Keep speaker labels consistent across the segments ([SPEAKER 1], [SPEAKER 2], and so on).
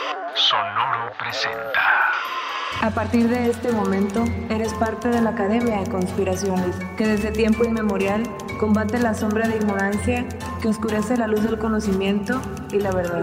[SPEAKER 1] Sonoro presenta.
[SPEAKER 2] A partir de este momento, eres parte de la Academia de Conspiraciones, que desde tiempo inmemorial combate la sombra de ignorancia que oscurece la luz del conocimiento y la verdad.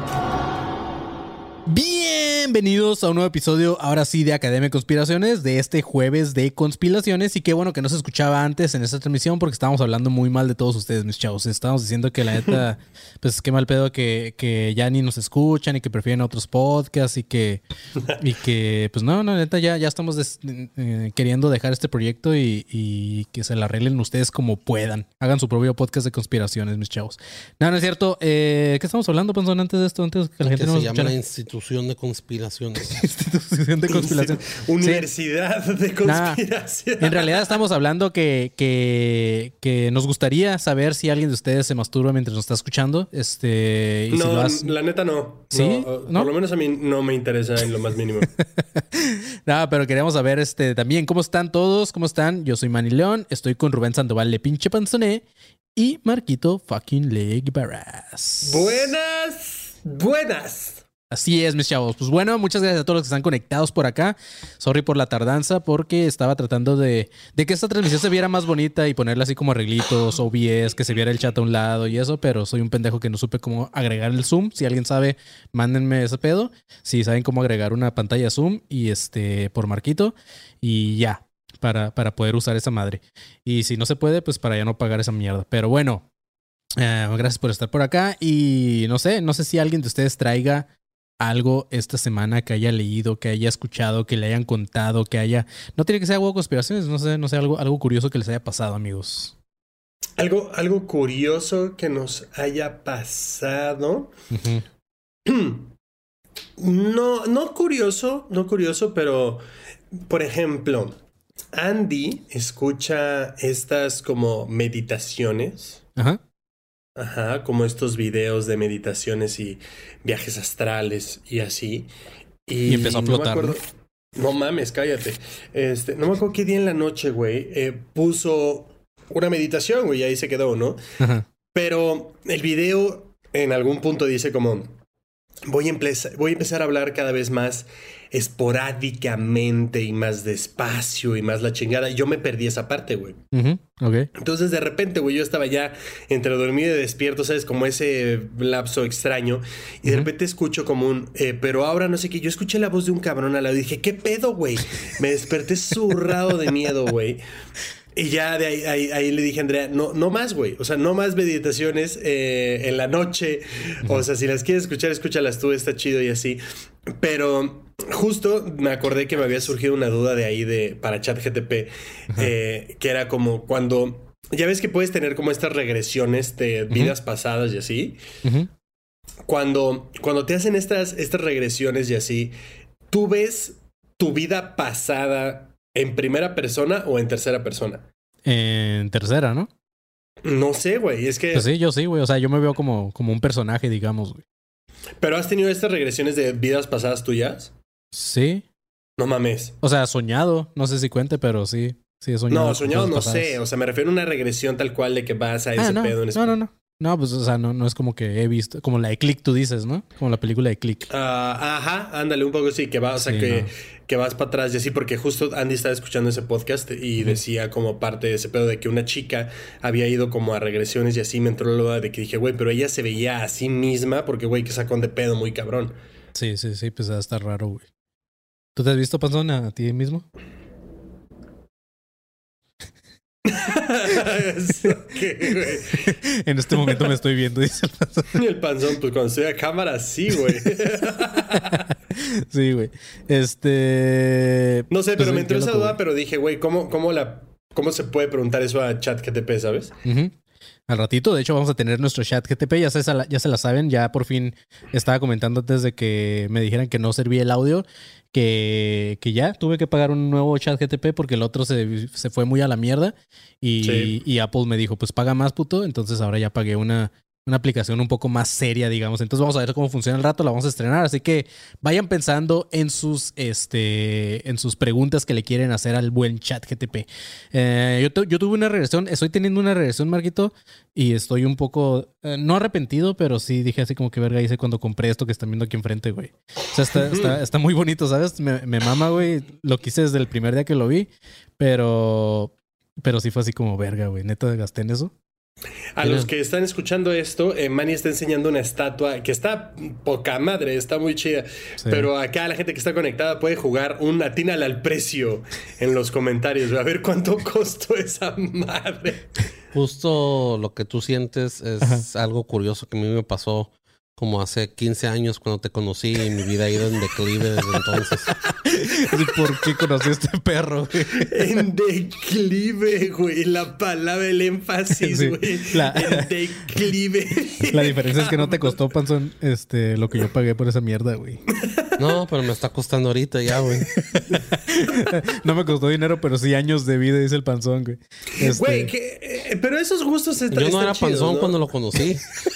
[SPEAKER 3] Bienvenidos a un nuevo episodio, ahora sí, de Academia de Conspiraciones, de este jueves de conspiraciones. Y qué bueno que no se escuchaba antes en esta transmisión, porque estábamos hablando muy mal de todos ustedes, mis chavos. Estábamos diciendo que la neta, pues qué mal pedo que ya ni nos escuchan y que prefieren otros podcasts y que pues no, la neta ya estamos queriendo dejar este proyecto y que se la arreglen ustedes como puedan. Hagan su propio podcast de conspiraciones, mis chavos. No es cierto. ¿Qué estamos hablando, Panzón, antes de esto? Antes que la gente
[SPEAKER 4] se
[SPEAKER 3] nos
[SPEAKER 4] llama
[SPEAKER 3] escuchara.
[SPEAKER 4] Institución de Conspiraciones.
[SPEAKER 3] Institución de conspiración.
[SPEAKER 5] Universidad de Conspiración.
[SPEAKER 3] En realidad estamos hablando que nos gustaría saber si alguien de ustedes se masturba mientras nos está escuchando. Y
[SPEAKER 5] No,
[SPEAKER 3] si
[SPEAKER 5] la neta no.
[SPEAKER 3] ¿Sí?
[SPEAKER 5] ¿No? Por lo menos a mí no me interesa en lo más mínimo.
[SPEAKER 3] Nada, pero queríamos saber también cómo están todos, cómo están. Yo soy Manny León, estoy con Rubén Sandoval, le pinche panzoné, y Marquito fucking Leg Barras.
[SPEAKER 5] Buenas.
[SPEAKER 3] Así es, mis chavos. Pues bueno, muchas gracias a todos los que están conectados por acá. Sorry por la tardanza, porque estaba tratando de que esta transmisión se viera más bonita y ponerle así como arreglitos, OBS, que se viera el chat a un lado y eso, pero soy un pendejo que no supe cómo agregar el zoom. Si alguien sabe, mándenme ese pedo. Si saben cómo agregar una pantalla zoom y por Marquito y ya, para poder usar esa madre. Y si no se puede, pues para ya no pagar esa mierda. Pero bueno, gracias por estar por acá y no sé si alguien de ustedes traiga algo esta semana que haya leído, que haya escuchado, que le hayan contado, que haya... No tiene que ser algo de conspiraciones, no sé, algo curioso que les haya pasado, amigos.
[SPEAKER 5] Algo curioso que nos haya pasado. Uh-huh. No curioso, pero por ejemplo, Andy escucha estas como meditaciones. Ajá, como estos videos de meditaciones y viajes astrales y así. Y
[SPEAKER 3] empezó a flotar.
[SPEAKER 5] No mames, cállate. No me acuerdo qué día en la noche, güey, puso una meditación, güey, y ahí se quedó, ¿no?
[SPEAKER 3] Ajá.
[SPEAKER 5] Pero el video en algún punto dice como... Voy a empezar a hablar cada vez más esporádicamente y más despacio y más la chingada. Y yo me perdí esa parte, güey.
[SPEAKER 3] Uh-huh. Okay.
[SPEAKER 5] Entonces, de repente, güey, yo estaba ya entre dormido y despierto, ¿sabes? Como ese lapso extraño. Y de repente escucho como pero ahora no sé qué. Yo escuché la voz de un cabrón al lado y dije, ¿qué pedo, güey? Me desperté zurrado de miedo, güey. Y ya de ahí le dije a Andrea, no más, güey. O sea, no más meditaciones en la noche. O sea, si las quieres escuchar, escúchalas tú, está chido y así. Pero justo me acordé que me había surgido una duda de ahí para ChatGTP, que era como cuando... Ya ves que puedes tener como estas regresiones de vidas pasadas y así. Uh-huh. Cuando te hacen estas regresiones y así, ¿tú ves tu vida pasada en primera persona o en tercera persona?
[SPEAKER 3] En tercera, ¿no?
[SPEAKER 5] No sé, güey, es que...
[SPEAKER 3] Pues sí, yo sí, güey. O sea, yo me veo como un personaje, digamos, güey.
[SPEAKER 5] ¿Pero has tenido estas regresiones de vidas pasadas tuyas?
[SPEAKER 3] Sí.
[SPEAKER 5] No mames.
[SPEAKER 3] O sea, soñado. No sé si cuente, pero sí. Sí, he soñado.
[SPEAKER 5] No, soñado no sé. O sea, me refiero a una regresión tal cual de que vas a ese pedo en ese...
[SPEAKER 3] No. No, pues, o sea, no es como que he visto... Como la de Click, tú dices, ¿no? Como la película de Click.
[SPEAKER 5] Ajá, ándale, un poco sí. Que vas, o sea,
[SPEAKER 3] sí,
[SPEAKER 5] que vas para atrás y así. Porque justo Andy estaba escuchando ese podcast y decía como parte de ese pedo de que una chica había ido como a regresiones y así. Me entró la duda de que dije, güey, pero ella se veía a sí misma porque, güey, que sacón de pedo muy cabrón.
[SPEAKER 3] Sí, pues está raro, güey. ¿Tú te has visto, Panzón, a ti mismo?
[SPEAKER 5] ¿Qué, güey?
[SPEAKER 3] En este momento me estoy viendo, dice el Panzón.
[SPEAKER 5] El Panzón, pues cuando estoy a cámara, sí, güey.
[SPEAKER 3] Sí, güey.
[SPEAKER 5] No sé, pero
[SPEAKER 3] pues,
[SPEAKER 5] me entró esa duda, pero dije, güey, ¿cómo se puede preguntar eso a ChatGTP, sabes?
[SPEAKER 3] Uh-huh. Al ratito, de hecho, vamos a tener nuestro ChatGTP, ya se la saben, ya por fin estaba comentando antes de que me dijeran que no servía el audio, que ya tuve que pagar un nuevo ChatGTP porque el otro se fue muy a la mierda y Apple me dijo, pues paga más, puto, entonces ahora ya pagué una una aplicación un poco más seria, digamos. Entonces vamos a ver cómo funciona el rato, la vamos a estrenar. Así que vayan pensando en sus preguntas que le quieren hacer al buen ChatGPT. Yo tuve una regresión, estoy teniendo una regresión, Marquito, y estoy un poco, no arrepentido, pero sí dije así como que verga hice cuando compré esto que están viendo aquí enfrente, güey. O sea, está muy bonito, ¿sabes? Me mama, güey. Lo quise desde el primer día que lo vi, pero sí fue así como verga, güey. Neta, gasté en eso.
[SPEAKER 5] A los que están escuchando esto, Manny está enseñando una estatua que está poca madre, está muy chida. Sí. Pero acá la gente que está conectada puede jugar un atínale al precio en los comentarios. A ver cuánto costó esa madre.
[SPEAKER 4] Justo lo que tú sientes es algo curioso que a mí me pasó como hace 15 años cuando te conocí y mi vida ha ido en declive desde entonces.
[SPEAKER 3] ¿Por qué conocí a este perro, güey?
[SPEAKER 5] En declive, güey. La palabra, el énfasis, güey. Sí, en declive.
[SPEAKER 3] La diferencia es que no te costó, Panzón, lo que yo pagué por esa mierda, güey.
[SPEAKER 4] No, pero me está costando ahorita ya, güey.
[SPEAKER 3] No me costó dinero, pero sí años de vida, dice el Panzón, güey.
[SPEAKER 5] Güey, pero esos gustos
[SPEAKER 4] yo no era
[SPEAKER 5] chidos,
[SPEAKER 4] Panzón,
[SPEAKER 5] ¿no?
[SPEAKER 4] Cuando lo conocí.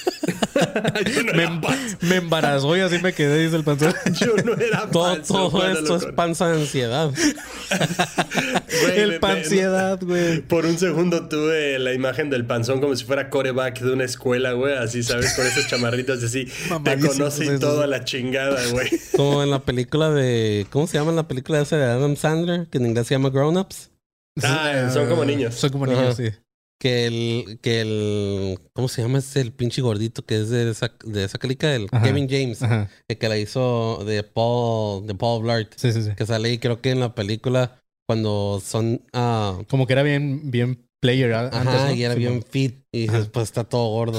[SPEAKER 3] Me embarazó y así me quedé, dice el Panzón.
[SPEAKER 5] Yo no era Panzón.
[SPEAKER 4] Todo esto es panza de ansiedad.
[SPEAKER 3] Güey, el pansiedad, güey.
[SPEAKER 5] Por un segundo tuve la imagen del Panzón como si fuera quarterback de una escuela, güey. Así, ¿sabes? Con esas chamarritas así. Te conoce y toda la chingada, güey.
[SPEAKER 4] Como en la película de... ¿Cómo se llama la película esa de Adam Sandler? Que en inglés se llama Grown Ups.
[SPEAKER 5] Son como niños.
[SPEAKER 3] Son como niños, sí.
[SPEAKER 4] Que el ¿cómo se llama? Es el pinche gordito que es de esa clica, el Kevin James, el que la hizo de Paul Blart.
[SPEAKER 3] Sí.
[SPEAKER 4] Que sale ahí, creo que en la película cuando son
[SPEAKER 3] como que era bien player antes, ¿no?
[SPEAKER 4] Y era bien fit y después está todo gordo.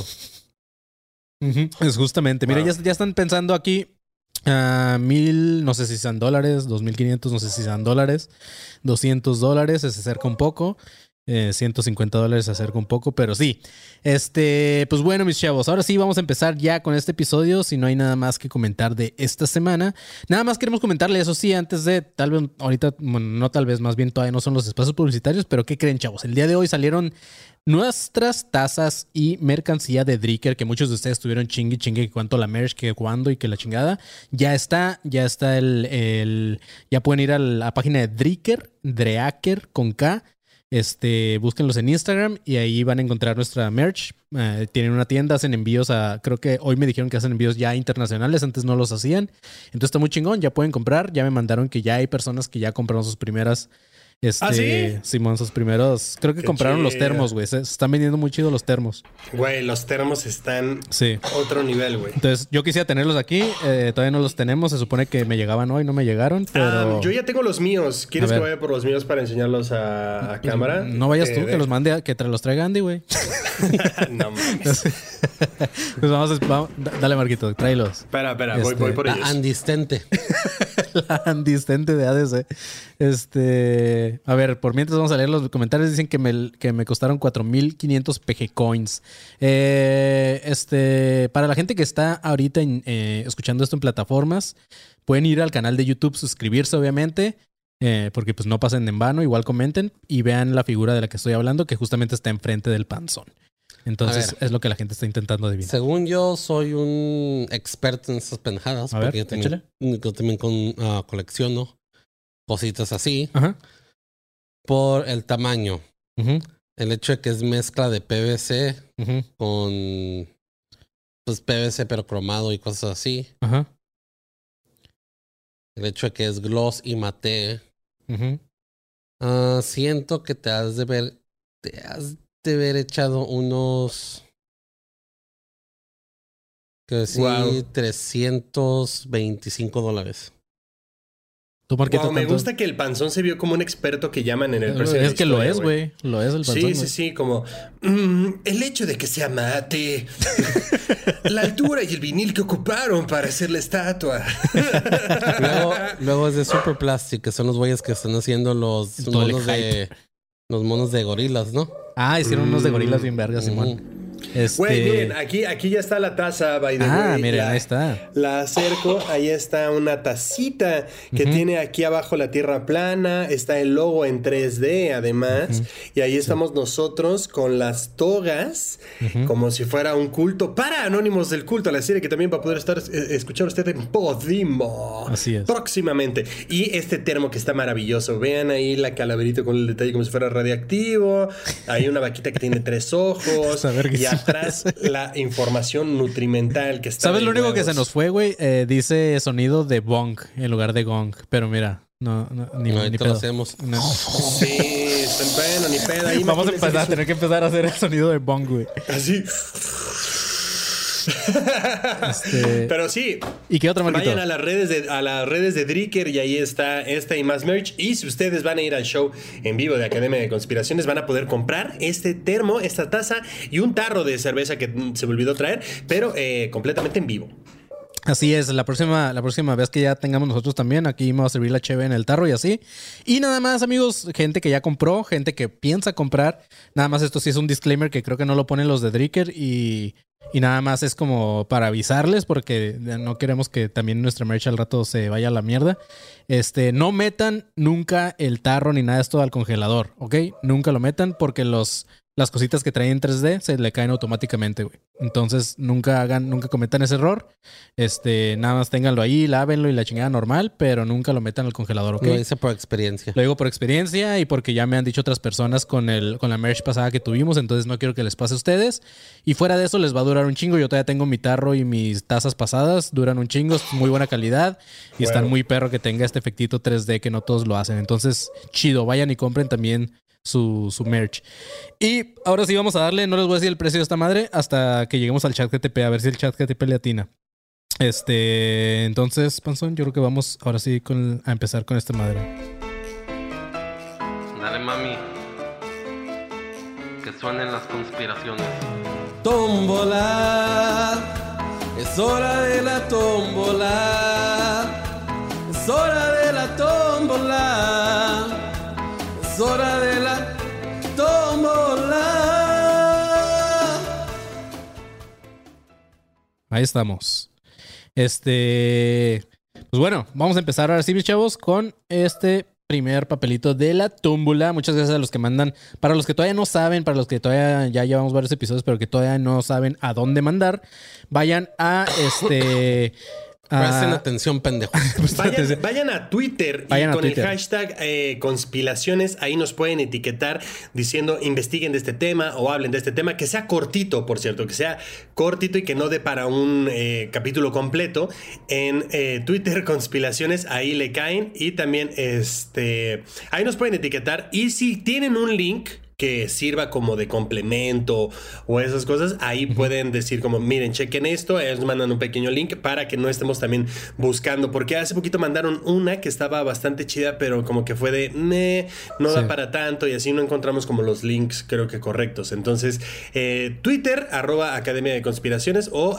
[SPEAKER 3] Es justamente. Mira, ya están pensando aquí 1,000, no sé si sean dólares, 2,500, no sé si sean dólares, $200, se acerca un poco. $150 se acerca un poco, pero sí. Pues bueno, mis chavos, ahora sí vamos a empezar ya con este episodio. Si no hay nada más que comentar de esta semana, nada más queremos comentarle, eso sí, antes de tal vez ahorita, bueno, no tal vez, más bien todavía no son los espacios publicitarios, pero ¿qué creen, chavos? El día de hoy salieron nuestras tazas y mercancía de Dricker, que muchos de ustedes estuvieron chingue que cuánto la merch, que cuándo y que la chingada. Ya está ya pueden ir a la página de Dricker, Dreaker con K. Búsquenlos en Instagram y ahí van a encontrar nuestra merch. Tienen una tienda, hacen envíos creo que hoy me dijeron que hacen envíos ya internacionales, antes no los hacían. Entonces está muy chingón, ya pueden comprar. Ya me mandaron que ya hay personas que ya compraron sus primeras.
[SPEAKER 5] ¿Sí?
[SPEAKER 3] Simón, sus primeros. Creo que compraron los termos, güey. Se están vendiendo muy chido los termos.
[SPEAKER 5] Güey, los termos están otro nivel, güey.
[SPEAKER 3] Entonces, yo quisiera tenerlos aquí. Todavía no los tenemos. Se supone que me llegaban hoy, no me llegaron. Pero
[SPEAKER 5] yo ya tengo los míos. ¿Quieres que vaya por los míos para enseñarlos a cámara?
[SPEAKER 3] No vayas tú, que los mande, que te los traiga Andy, güey.
[SPEAKER 5] No mames.
[SPEAKER 3] Pues vamos, dale, Marquito, tráelos.
[SPEAKER 5] Espera, voy por ellos.
[SPEAKER 4] La andistente.
[SPEAKER 3] La andistente de ADC. A ver, por mientras vamos a leer los comentarios. Dicen que me costaron 4,500 PG Coins. Para la gente que está ahorita escuchando esto en plataformas, pueden ir al canal de YouTube, suscribirse, obviamente. Porque pues no pasen en vano, igual comenten y vean la figura de la que estoy hablando, que justamente está enfrente del Panzón. Entonces es lo que la gente está intentando adivinar.
[SPEAKER 4] Según yo, soy un experto en esas pendejadas.
[SPEAKER 3] A ver,
[SPEAKER 4] porque yo también colecciono cositas así.
[SPEAKER 3] Ajá.
[SPEAKER 4] Por el tamaño.
[SPEAKER 3] Uh-huh.
[SPEAKER 4] El hecho de que es mezcla de PVC con pues PVC pero cromado y cosas así.
[SPEAKER 3] Ajá.
[SPEAKER 4] El hecho de que es gloss y mate. Siento que te has de haber echado unos... que sí, $325.
[SPEAKER 3] ¿Tú, Marquito,
[SPEAKER 5] me gusta que el Panzón se vio como un experto que llaman en el precio.
[SPEAKER 3] Es que lo es, güey. Lo es el Panzón.
[SPEAKER 5] Sí, como el hecho de que sea mate, la altura y el vinil que ocuparon para hacer la estatua.
[SPEAKER 4] luego es de Super Plastic, que son los güeyes que están haciendo los monos de gorilas, ¿no?
[SPEAKER 3] Hicieron unos de gorilas bien vergas, Simón.
[SPEAKER 5] Güey, miren, aquí ya está la taza, by the way.
[SPEAKER 3] Miren, ahí está.
[SPEAKER 5] La acerco, ahí está una tacita que tiene aquí abajo la tierra plana, está el logo en 3D además, y ahí estamos nosotros con las togas, como si fuera un culto para Anónimos del Culto, la serie que también va a poder escuchar usted en Podimo.
[SPEAKER 3] Así es.
[SPEAKER 5] Próximamente. Y este termo que está maravilloso, vean ahí la calaverita con el detalle como si fuera radiactivo, hay una vaquita que tiene 3 ojos, y atrás la información nutrimental que está.
[SPEAKER 3] ¿Sabes lo único que se nos fue, güey? Dice sonido de bong en lugar de gong. Pero mira, ni pedo.
[SPEAKER 4] Lo hacemos.
[SPEAKER 3] No.
[SPEAKER 5] Sí, bueno, ni pedo. Ahí
[SPEAKER 3] vamos a tener que empezar a hacer el sonido de bong, güey.
[SPEAKER 5] Así. Pero sí.
[SPEAKER 3] ¿Y qué otro, Marquito?
[SPEAKER 5] Vayan a las redes de Dricker y ahí está esta y más merch. Y si ustedes van a ir al show en vivo de Academia de Conspiraciones, van a poder comprar este termo, esta taza y un tarro de cerveza que se me olvidó traer, pero completamente en vivo.
[SPEAKER 3] Así es, la próxima vez que ya tengamos nosotros también, aquí vamos a servir la cheve en el tarro y así. Y nada más, amigos, gente que ya compró, gente que piensa comprar. Nada más esto sí es un disclaimer que creo que no lo ponen los de Dricker y nada más es como para avisarles porque no queremos que también nuestra merch al rato se vaya a la mierda. No metan nunca el tarro ni nada de esto al congelador, ¿ok? Nunca lo metan porque las cositas que traen en 3D se le caen automáticamente, güey. Entonces, nunca cometan ese error. Nada más ténganlo ahí, lávenlo y la chingada normal, pero nunca lo metan al congelador, ¿ok?
[SPEAKER 4] Lo hice por experiencia.
[SPEAKER 3] Lo digo por experiencia y porque ya me han dicho otras personas con la merch pasada que tuvimos, entonces no quiero que les pase a ustedes. Y fuera de eso, les va a durar un chingo. Yo todavía tengo mi tarro y mis tazas pasadas, duran un chingo, es muy buena calidad y están muy perro que tenga este efectito 3D que no todos lo hacen. Entonces, chido, vayan y compren también su merch. Y ahora sí vamos a darle, no les voy a decir el precio de esta madre hasta que lleguemos al chat GTP, a ver si el chat GTP le atina. Entonces, Panzón, yo creo que vamos ahora sí a empezar con esta madre.
[SPEAKER 4] Dale, mami. Que suenen las conspiraciones. Tómbola. Es hora de la tómbola. Es hora de la tómbola. Es hora de la tómbola.
[SPEAKER 3] Ahí estamos. Pues bueno, vamos a empezar ahora sí, mis chavos, con este primer papelito de la tómbola. Muchas gracias a los que mandan. Para los que todavía no saben, para los que todavía ya llevamos varios episodios, pero que todavía no saben a dónde mandar, vayan a
[SPEAKER 4] Presten atención, pendejos.
[SPEAKER 5] Vayan a Twitter y con el hashtag conspiraciones, ahí nos pueden etiquetar diciendo investiguen de este tema o hablen de este tema, que sea cortito, por cierto, que sea cortito y que no dé para un capítulo completo. En Twitter conspiraciones, ahí le caen y también ahí nos pueden etiquetar y si tienen un link que sirva como de complemento o esas cosas, ahí pueden decir como, miren, chequen esto, ellos mandan un pequeño link para que no estemos también buscando, porque hace poquito mandaron una que estaba bastante chida, pero como que fue de, no da para tanto y así no encontramos como los links creo que correctos. Entonces, Twitter, @Academia de Conspiraciones o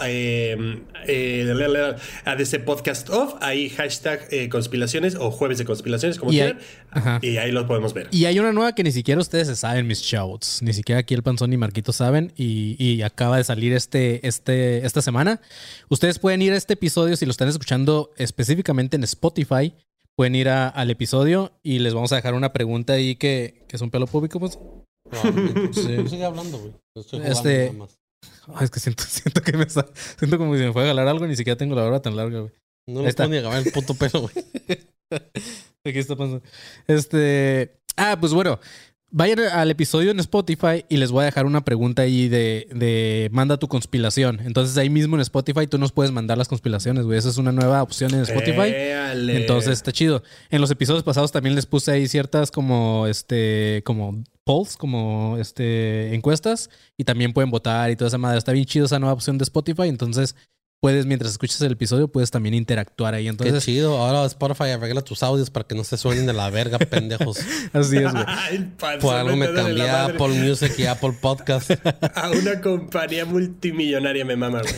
[SPEAKER 5] ADC Podcast Off, ahí hashtag conspiraciones o Jueves de Conspiraciones, como quieran, y ahí los podemos ver.
[SPEAKER 3] Y hay una nueva que ni siquiera ustedes se saben, mis chavos. Ni siquiera aquí el Panzón ni Marquito saben y acaba de salir esta semana. Ustedes pueden ir a este episodio si lo están escuchando específicamente en Spotify. Pueden ir al episodio y les vamos a dejar una pregunta ahí que es un pelo público, pues.
[SPEAKER 4] Sí. Sigue hablando, güey. Estoy jugando nada más.
[SPEAKER 3] Es que siento siento como si me fuera a jalar algo, ni siquiera tengo la barba tan larga, güey.
[SPEAKER 4] No le puedo ni agarrar el puto pelo, güey.
[SPEAKER 3] Aquí está pasando. Pues bueno. Vayan al episodio en Spotify y les voy a dejar una pregunta ahí de manda tu conspiración. Entonces ahí mismo en Spotify tú nos puedes mandar las conspiraciones, güey. Esa es una nueva opción en Spotify. Entonces está chido. En los episodios pasados también les puse ahí ciertas como como polls, como encuestas y también pueden votar y toda esa madre. Está bien chido esa nueva opción de Spotify. Entonces puedes, mientras escuchas el episodio, puedes también interactuar ahí. Entonces,
[SPEAKER 4] qué chido. Ahora Spotify arregla tus audios para que no se suenen de la verga, pendejos.
[SPEAKER 3] Así es, güey.
[SPEAKER 4] Por algo me cambié a Apple Music y Apple Podcast.
[SPEAKER 5] A una compañía multimillonaria me mama, güey.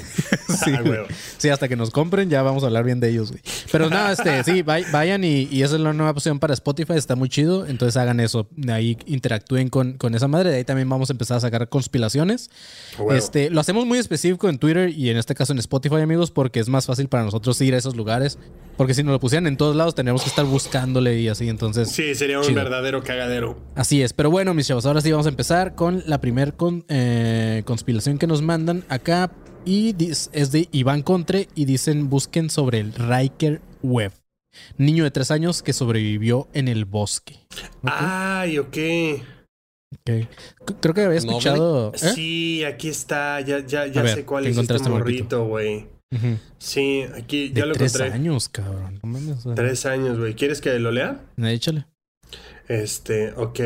[SPEAKER 3] Sí,
[SPEAKER 5] Ah, güey.
[SPEAKER 3] sí, hasta que nos compren ya vamos a hablar bien de ellos, güey. Pero no, sí, vayan y esa es la nueva opción para Spotify, está muy chido. Entonces hagan eso, de ahí interactúen con esa madre. De ahí también vamos a empezar a sacar conspiraciones.
[SPEAKER 5] Bueno.
[SPEAKER 3] Lo hacemos muy específico en Twitter y en este caso en Spotify, amigos, porque es más fácil para nosotros ir a esos lugares. Porque si nos lo pusieran en todos lados, tendríamos que estar buscándole y así, entonces...
[SPEAKER 5] Sí, sería un
[SPEAKER 3] chido.
[SPEAKER 5] verdadero cagadero.
[SPEAKER 3] Así es, pero bueno, mis chavos, ahora sí vamos a empezar con la primer conspiración que nos mandan acá y es de Iván Contre y dicen busquen sobre el Riker Webb, niño de 3 años que sobrevivió en el bosque. ¿Okay?
[SPEAKER 5] Ay, ok.
[SPEAKER 3] Okay. Creo que había escuchado... ¿eh?
[SPEAKER 5] Sí, aquí está, ya
[SPEAKER 3] ver,
[SPEAKER 5] sé cuál
[SPEAKER 3] ¿qué
[SPEAKER 5] es este
[SPEAKER 3] encontraste,
[SPEAKER 5] morrito, güey.
[SPEAKER 3] Uh-huh.
[SPEAKER 5] Sí, aquí
[SPEAKER 3] De
[SPEAKER 5] ya lo
[SPEAKER 3] 3
[SPEAKER 5] encontré.
[SPEAKER 3] años, cabrón. No mames,
[SPEAKER 5] 3 años, güey. ¿Quieres que lo lea?
[SPEAKER 3] Échale.
[SPEAKER 5] Ok.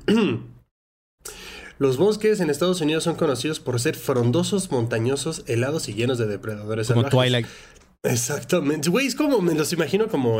[SPEAKER 5] Los bosques en Estados Unidos son conocidos por ser frondosos, montañosos, helados y llenos de depredadores
[SPEAKER 3] Como
[SPEAKER 5] salvajes.
[SPEAKER 3] Twilight.
[SPEAKER 5] Exactamente. Güey, es como, me los imagino como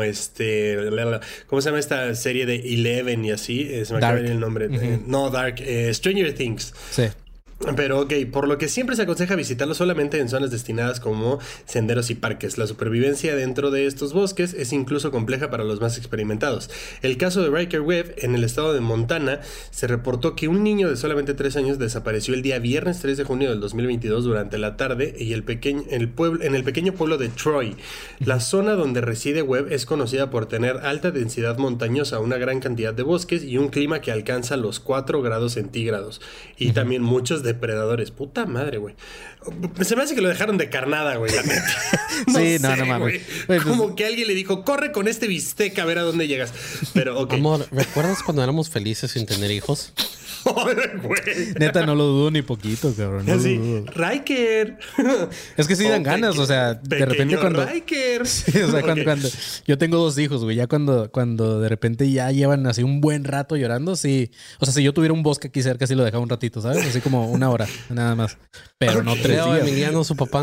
[SPEAKER 5] ¿cómo se llama esta serie de Eleven y así? Se me acaba de ir el nombre.
[SPEAKER 3] Uh-huh.
[SPEAKER 5] No, Dark. Stranger Things.
[SPEAKER 3] Sí.
[SPEAKER 5] Pero ok, por lo que siempre se aconseja visitarlo solamente en zonas destinadas como senderos y parques. La supervivencia dentro de estos bosques es incluso compleja para los más experimentados. El caso de Riker Webb en el estado de Montana se reportó que un niño de solamente 3 años desapareció el día viernes 3 de junio del 2022 durante la tarde en el pequeño pueblo de Troy. La zona donde reside Webb es conocida por tener alta densidad montañosa, una gran cantidad de bosques y un clima que alcanza los 4 grados centígrados. Y también muchos depredadores. Puta madre, güey. Se me hace que lo dejaron de carnada, güey, la neta.
[SPEAKER 3] Sí, no mames.
[SPEAKER 5] Como que alguien le dijo, corre con este bistec a ver a dónde llegas. Pero, ok.
[SPEAKER 4] Amor, ¿recuerdas cuando éramos felices sin tener hijos?
[SPEAKER 5] Güey.
[SPEAKER 3] Neta, no lo dudo ni poquito, cabrón. No
[SPEAKER 5] Así,
[SPEAKER 3] lo dudo.
[SPEAKER 5] Riker.
[SPEAKER 3] Es que sí dan ganas, o sea, de repente cuando...
[SPEAKER 5] Riker.
[SPEAKER 3] Sí, o sea,
[SPEAKER 5] Ok.
[SPEAKER 3] cuando... Yo tengo 2 hijos, güey. Ya cuando de repente ya llevan así un buen rato llorando, sí. O sea, si yo tuviera un bosque aquí cerca, sí lo dejaba un ratito, ¿sabes? Así como 1 hora, nada más. Pero no 3
[SPEAKER 4] Creo,
[SPEAKER 3] días.
[SPEAKER 4] Emiliano, su papá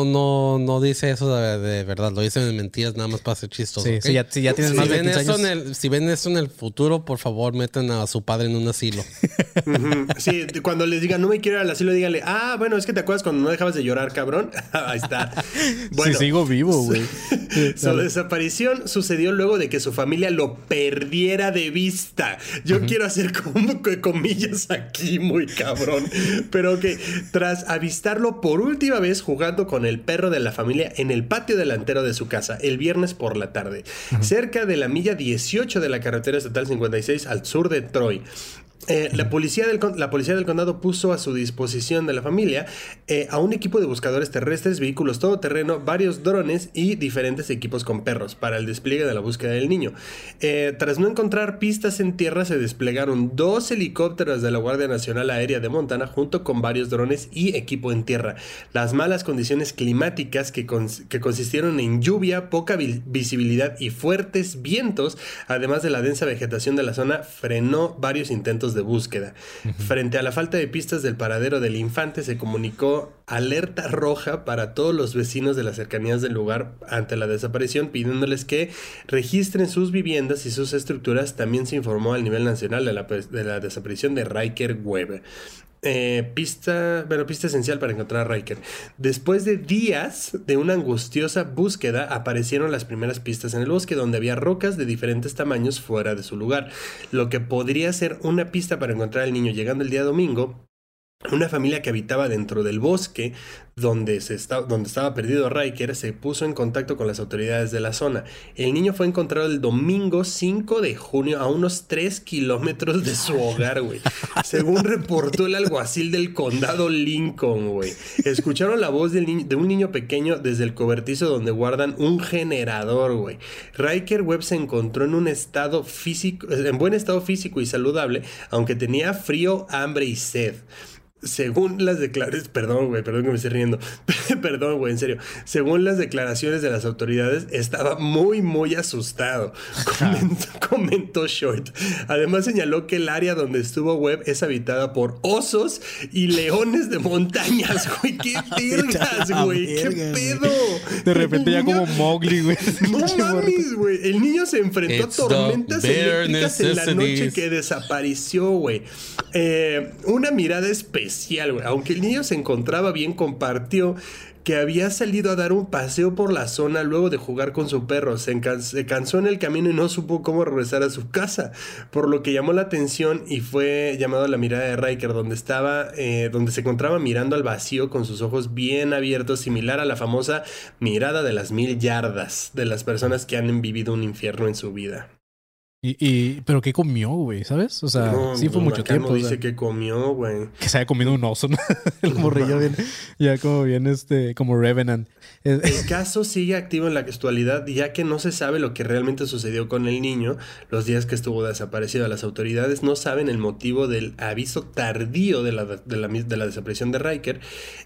[SPEAKER 4] no dice eso de verdad. Lo dice de mentiras nada más para ser chistoso.
[SPEAKER 3] Sí,
[SPEAKER 4] ¿ok?
[SPEAKER 3] si ya tienes
[SPEAKER 4] Si
[SPEAKER 3] más de
[SPEAKER 4] ven,
[SPEAKER 3] 15
[SPEAKER 4] eso
[SPEAKER 3] años...
[SPEAKER 4] si ven eso en el futuro, por favor, metan a su padre en un asilo.
[SPEAKER 5] Ujú. Sí, cuando les digan, no me quiero ir al asilo, díganle, bueno, es que te acuerdas cuando no dejabas de llorar, cabrón. Ahí está. Bueno,
[SPEAKER 3] Si sigo vivo, güey.
[SPEAKER 5] Su desaparición sucedió luego de que su familia lo perdiera de vista. Yo quiero hacer como que comillas aquí, muy cabrón. Pero que tras avistarlo por última vez jugando con el perro de la familia en el patio delantero de su casa el viernes por la tarde, cerca de la milla 18 de la carretera estatal 56 al sur de Troy. La policía del condado puso a su disposición de la familia a un equipo de buscadores terrestres, vehículos todoterreno, varios drones y diferentes equipos con perros para el despliegue de la búsqueda del niño. Tras no encontrar pistas en tierra, se desplegaron 2 helicópteros de la Guardia Nacional Aérea de Montana junto con varios drones y equipo en tierra. Las malas condiciones climáticas que consistieron en lluvia, poca visibilidad y fuertes vientos, además de la densa vegetación de la zona, frenó varios intentos de búsqueda. Frente a la falta de pistas del paradero del infante, se comunicó alerta roja para todos los vecinos de las cercanías del lugar ante la desaparición, pidiéndoles que registren sus viviendas y sus estructuras. También se informó al nivel nacional de la desaparición de Riker Webb. Pista esencial para encontrar a Riker. Después de días de una angustiosa búsqueda, aparecieron las primeras pistas en el bosque, donde había rocas de diferentes tamaños fuera de su lugar, lo que podría ser una pista para encontrar al niño. Llegando el día domingo, una familia que habitaba dentro del bosque donde estaba perdido Riker se puso en contacto con las autoridades de la zona. El niño fue encontrado el domingo 5 de junio a unos 3 kilómetros de su hogar, güey. Según reportó el alguacil del condado Lincoln, güey. Escucharon la voz de un niño pequeño desde el cobertizo donde guardan un generador, güey. Riker Webb se encontró en buen estado físico y saludable, aunque tenía frío, hambre y sed. Según las declaraciones... Perdón que me esté riendo. Perdón, güey, en serio. Según las declaraciones de las autoridades, estaba muy, muy asustado. Comentó Short. Además señaló que el área donde estuvo Webb es habitada por osos y leones de montañas, güey. ¡Qué vergas, güey! ¡Qué pedo!
[SPEAKER 3] De repente ya como Mowgli, güey.
[SPEAKER 5] No mames, güey. El niño se enfrentó
[SPEAKER 4] It's
[SPEAKER 5] a tormentas
[SPEAKER 4] the bare
[SPEAKER 5] eléctricas en la noche
[SPEAKER 4] necessities.
[SPEAKER 5] que desapareció, güey. Una mirada especial, güey. Aunque el niño se encontraba bien, compartió que había salido a dar un paseo por la zona luego de jugar con su perro. Se cansó en el camino y no supo cómo regresar a su casa, por lo que llamó la atención y fue llamado a la mirada de Riker, donde se encontraba mirando al vacío con sus ojos bien abiertos, similar a la famosa mirada de las 1000 yardas de las personas que han vivido un infierno en su vida.
[SPEAKER 3] Pero ¿qué comió, güey? ¿Sabes? O sea, no, sí fue mucho tiempo.
[SPEAKER 5] No dice que comió, güey.
[SPEAKER 3] Que se haya comido un oso, ¿no? El morrillo bien, ya como bien como Revenant.
[SPEAKER 5] El caso sigue activo en la actualidad, ya que no se sabe lo que realmente sucedió con el niño los días que estuvo desaparecido. Las autoridades no saben el motivo del aviso tardío de la desaparición de Riker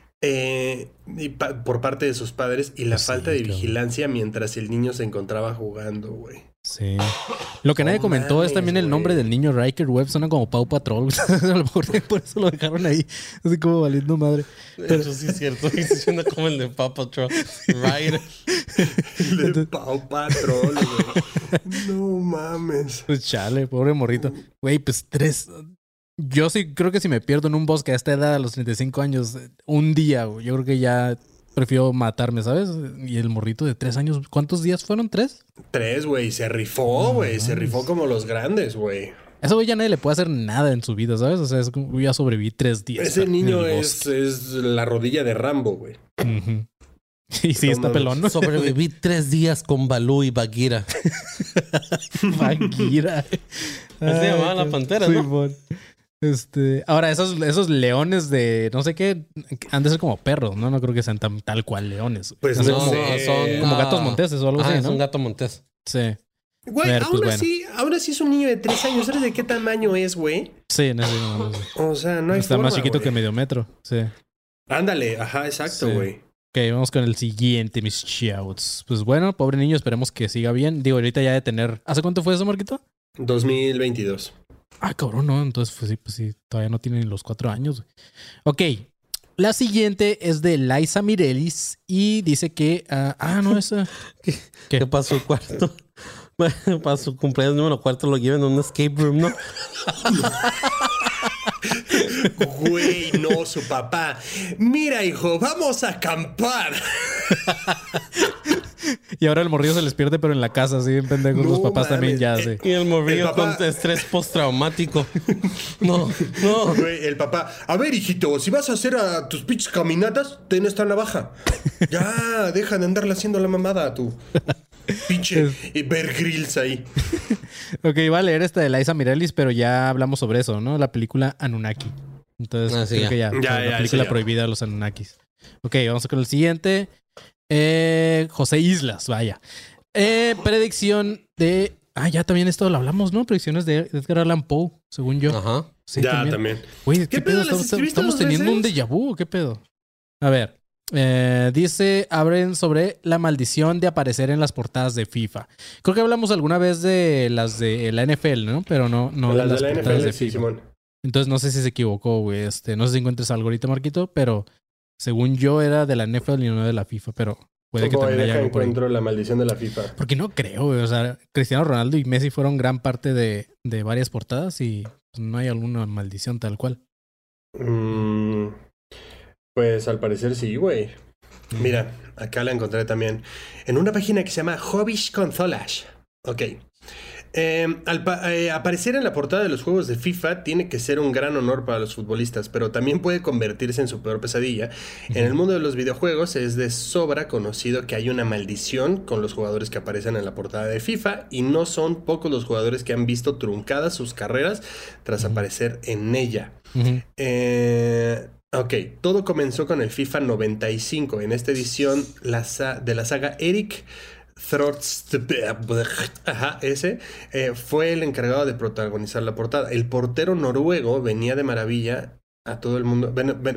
[SPEAKER 5] por parte de sus padres y la falta de vigilancia mientras el niño se encontraba jugando, güey.
[SPEAKER 3] Sí. Lo que nadie comentó es también el nombre del niño. Riker Webb suena como Paw Patrol. A lo mejor por eso lo dejaron ahí. Así como valiendo madre.
[SPEAKER 4] Pero eso sí es cierto. Estoy diciendo como el de Paw Patrol. Riker.
[SPEAKER 5] El de Paw Patrol, güey. No mames.
[SPEAKER 3] Pues chale, pobre morrito. Güey, pues 3... Yo sí creo que si me pierdo en un bosque a esta edad, a los 35 años, un día, güey, yo creo que ya... Prefiero matarme, ¿sabes? Y el morrito de 3 años, ¿cuántos días fueron? ¿3?
[SPEAKER 5] 3, güey. Se rifó, güey. Se rifó como los grandes, güey.
[SPEAKER 3] Eso, güey, ya nadie le puede hacer nada en su vida, ¿sabes? O sea, es como ya sobreviví 3 días.
[SPEAKER 5] Ese niño es la rodilla de Rambo, güey.
[SPEAKER 3] Uh-huh. Y sí, está pelón, ¿no?
[SPEAKER 4] Sobreviví 3 días con Balú y Bagheera.
[SPEAKER 3] Bagheera.
[SPEAKER 4] Así se llamaba la pantera, ¿no?
[SPEAKER 3] Bon. Ahora, esos leones de no sé qué han de ser como perros, ¿no? No creo que sean tal cual leones.
[SPEAKER 5] Pues no,
[SPEAKER 3] son como gatos monteses o algo así, ¿no?
[SPEAKER 4] Es un gato montés.
[SPEAKER 3] Sí.
[SPEAKER 5] Güey, aún así es un niño de 3 años. ¿Sabes de qué tamaño es, güey?
[SPEAKER 3] Sí, no sé.
[SPEAKER 5] O sea, no hay
[SPEAKER 3] Está
[SPEAKER 5] forma,
[SPEAKER 3] más chiquito
[SPEAKER 5] güey.
[SPEAKER 3] Que medio metro, sí.
[SPEAKER 5] Ándale, ajá, exacto, güey.
[SPEAKER 3] Sí. Ok, vamos con el siguiente, mis chavos. Pues bueno, pobre niño, esperemos que siga bien. Digo, ahorita ya de tener... ¿Hace cuánto fue eso, Marquito?
[SPEAKER 5] 2022.
[SPEAKER 3] Ah, cabrón, ¿no? Entonces, pues sí, todavía no tienen los 4 años. Ok, la siguiente es de Liza Mireles y dice que... no, esa...
[SPEAKER 4] ¿Qué pasó el cuarto? Para su cumpleaños número 4 lo llevan a un escape room, ¿no?
[SPEAKER 5] Güey, no, su papá. Mira, hijo, vamos a acampar.
[SPEAKER 3] Y ahora el morrillo se les pierde, pero en la casa, así en pendejos. Los papás también ya, sí.
[SPEAKER 4] Y el morrillo con estrés postraumático. No.
[SPEAKER 5] Güey, el papá. A ver, hijito, si vas a hacer a tus pinches caminatas, ten esta navaja. Ya, deja de andarle haciendo la mamada a tu pinche Bear Grylls ahí.
[SPEAKER 3] Ok, va a leer esta de Liza Mireles, pero ya hablamos sobre eso, ¿no? La película Anunnaki. Entonces, creo que la película prohibida de los Anunnakis. Ok, vamos con el siguiente. José Islas, vaya. Predicción de... ya también esto lo hablamos, ¿no? Predicciones de Edgar Allan Poe, según yo.
[SPEAKER 4] Ajá.
[SPEAKER 3] Sí,
[SPEAKER 5] ya, también.
[SPEAKER 3] Güey, ¿qué pedo? ¿Estamos teniendo un déjà vu? ¿Qué pedo? A ver. Dice, abren sobre la maldición de aparecer en las portadas de FIFA. Creo que hablamos alguna vez de las de la NFL, ¿no? Pero no
[SPEAKER 5] las
[SPEAKER 3] de las
[SPEAKER 5] la
[SPEAKER 3] portadas
[SPEAKER 5] NFL,
[SPEAKER 3] de
[SPEAKER 5] sí,
[SPEAKER 3] FIFA.
[SPEAKER 5] Simón.
[SPEAKER 3] Entonces no sé si se equivocó, güey. No sé si encuentres algo ahorita, Marquito, pero según yo era de la NFL y no de la FIFA, pero puede que también haya algo por ahí.
[SPEAKER 5] Encuentro la maldición de la FIFA.
[SPEAKER 3] Porque no creo, güey. O sea, Cristiano Ronaldo y Messi fueron gran parte de varias portadas y pues, no hay alguna maldición tal cual.
[SPEAKER 5] Pues al parecer sí, güey. Mira, acá la encontré también. En una página que se llama Hobbies Consolas. Ok. Aparecer en la portada de los juegos de FIFA tiene que ser un gran honor para los futbolistas, pero también puede convertirse en su peor pesadilla. En el mundo de los videojuegos es de sobra conocido que hay una maldición con los jugadores que aparecen en la portada de FIFA y no son pocos los jugadores que han visto truncadas sus carreras tras aparecer en ella. Ok, todo comenzó con el FIFA 95. En esta edición de la saga Eric fue el encargado de protagonizar la portada. El portero noruego venía de maravillar a todo el mundo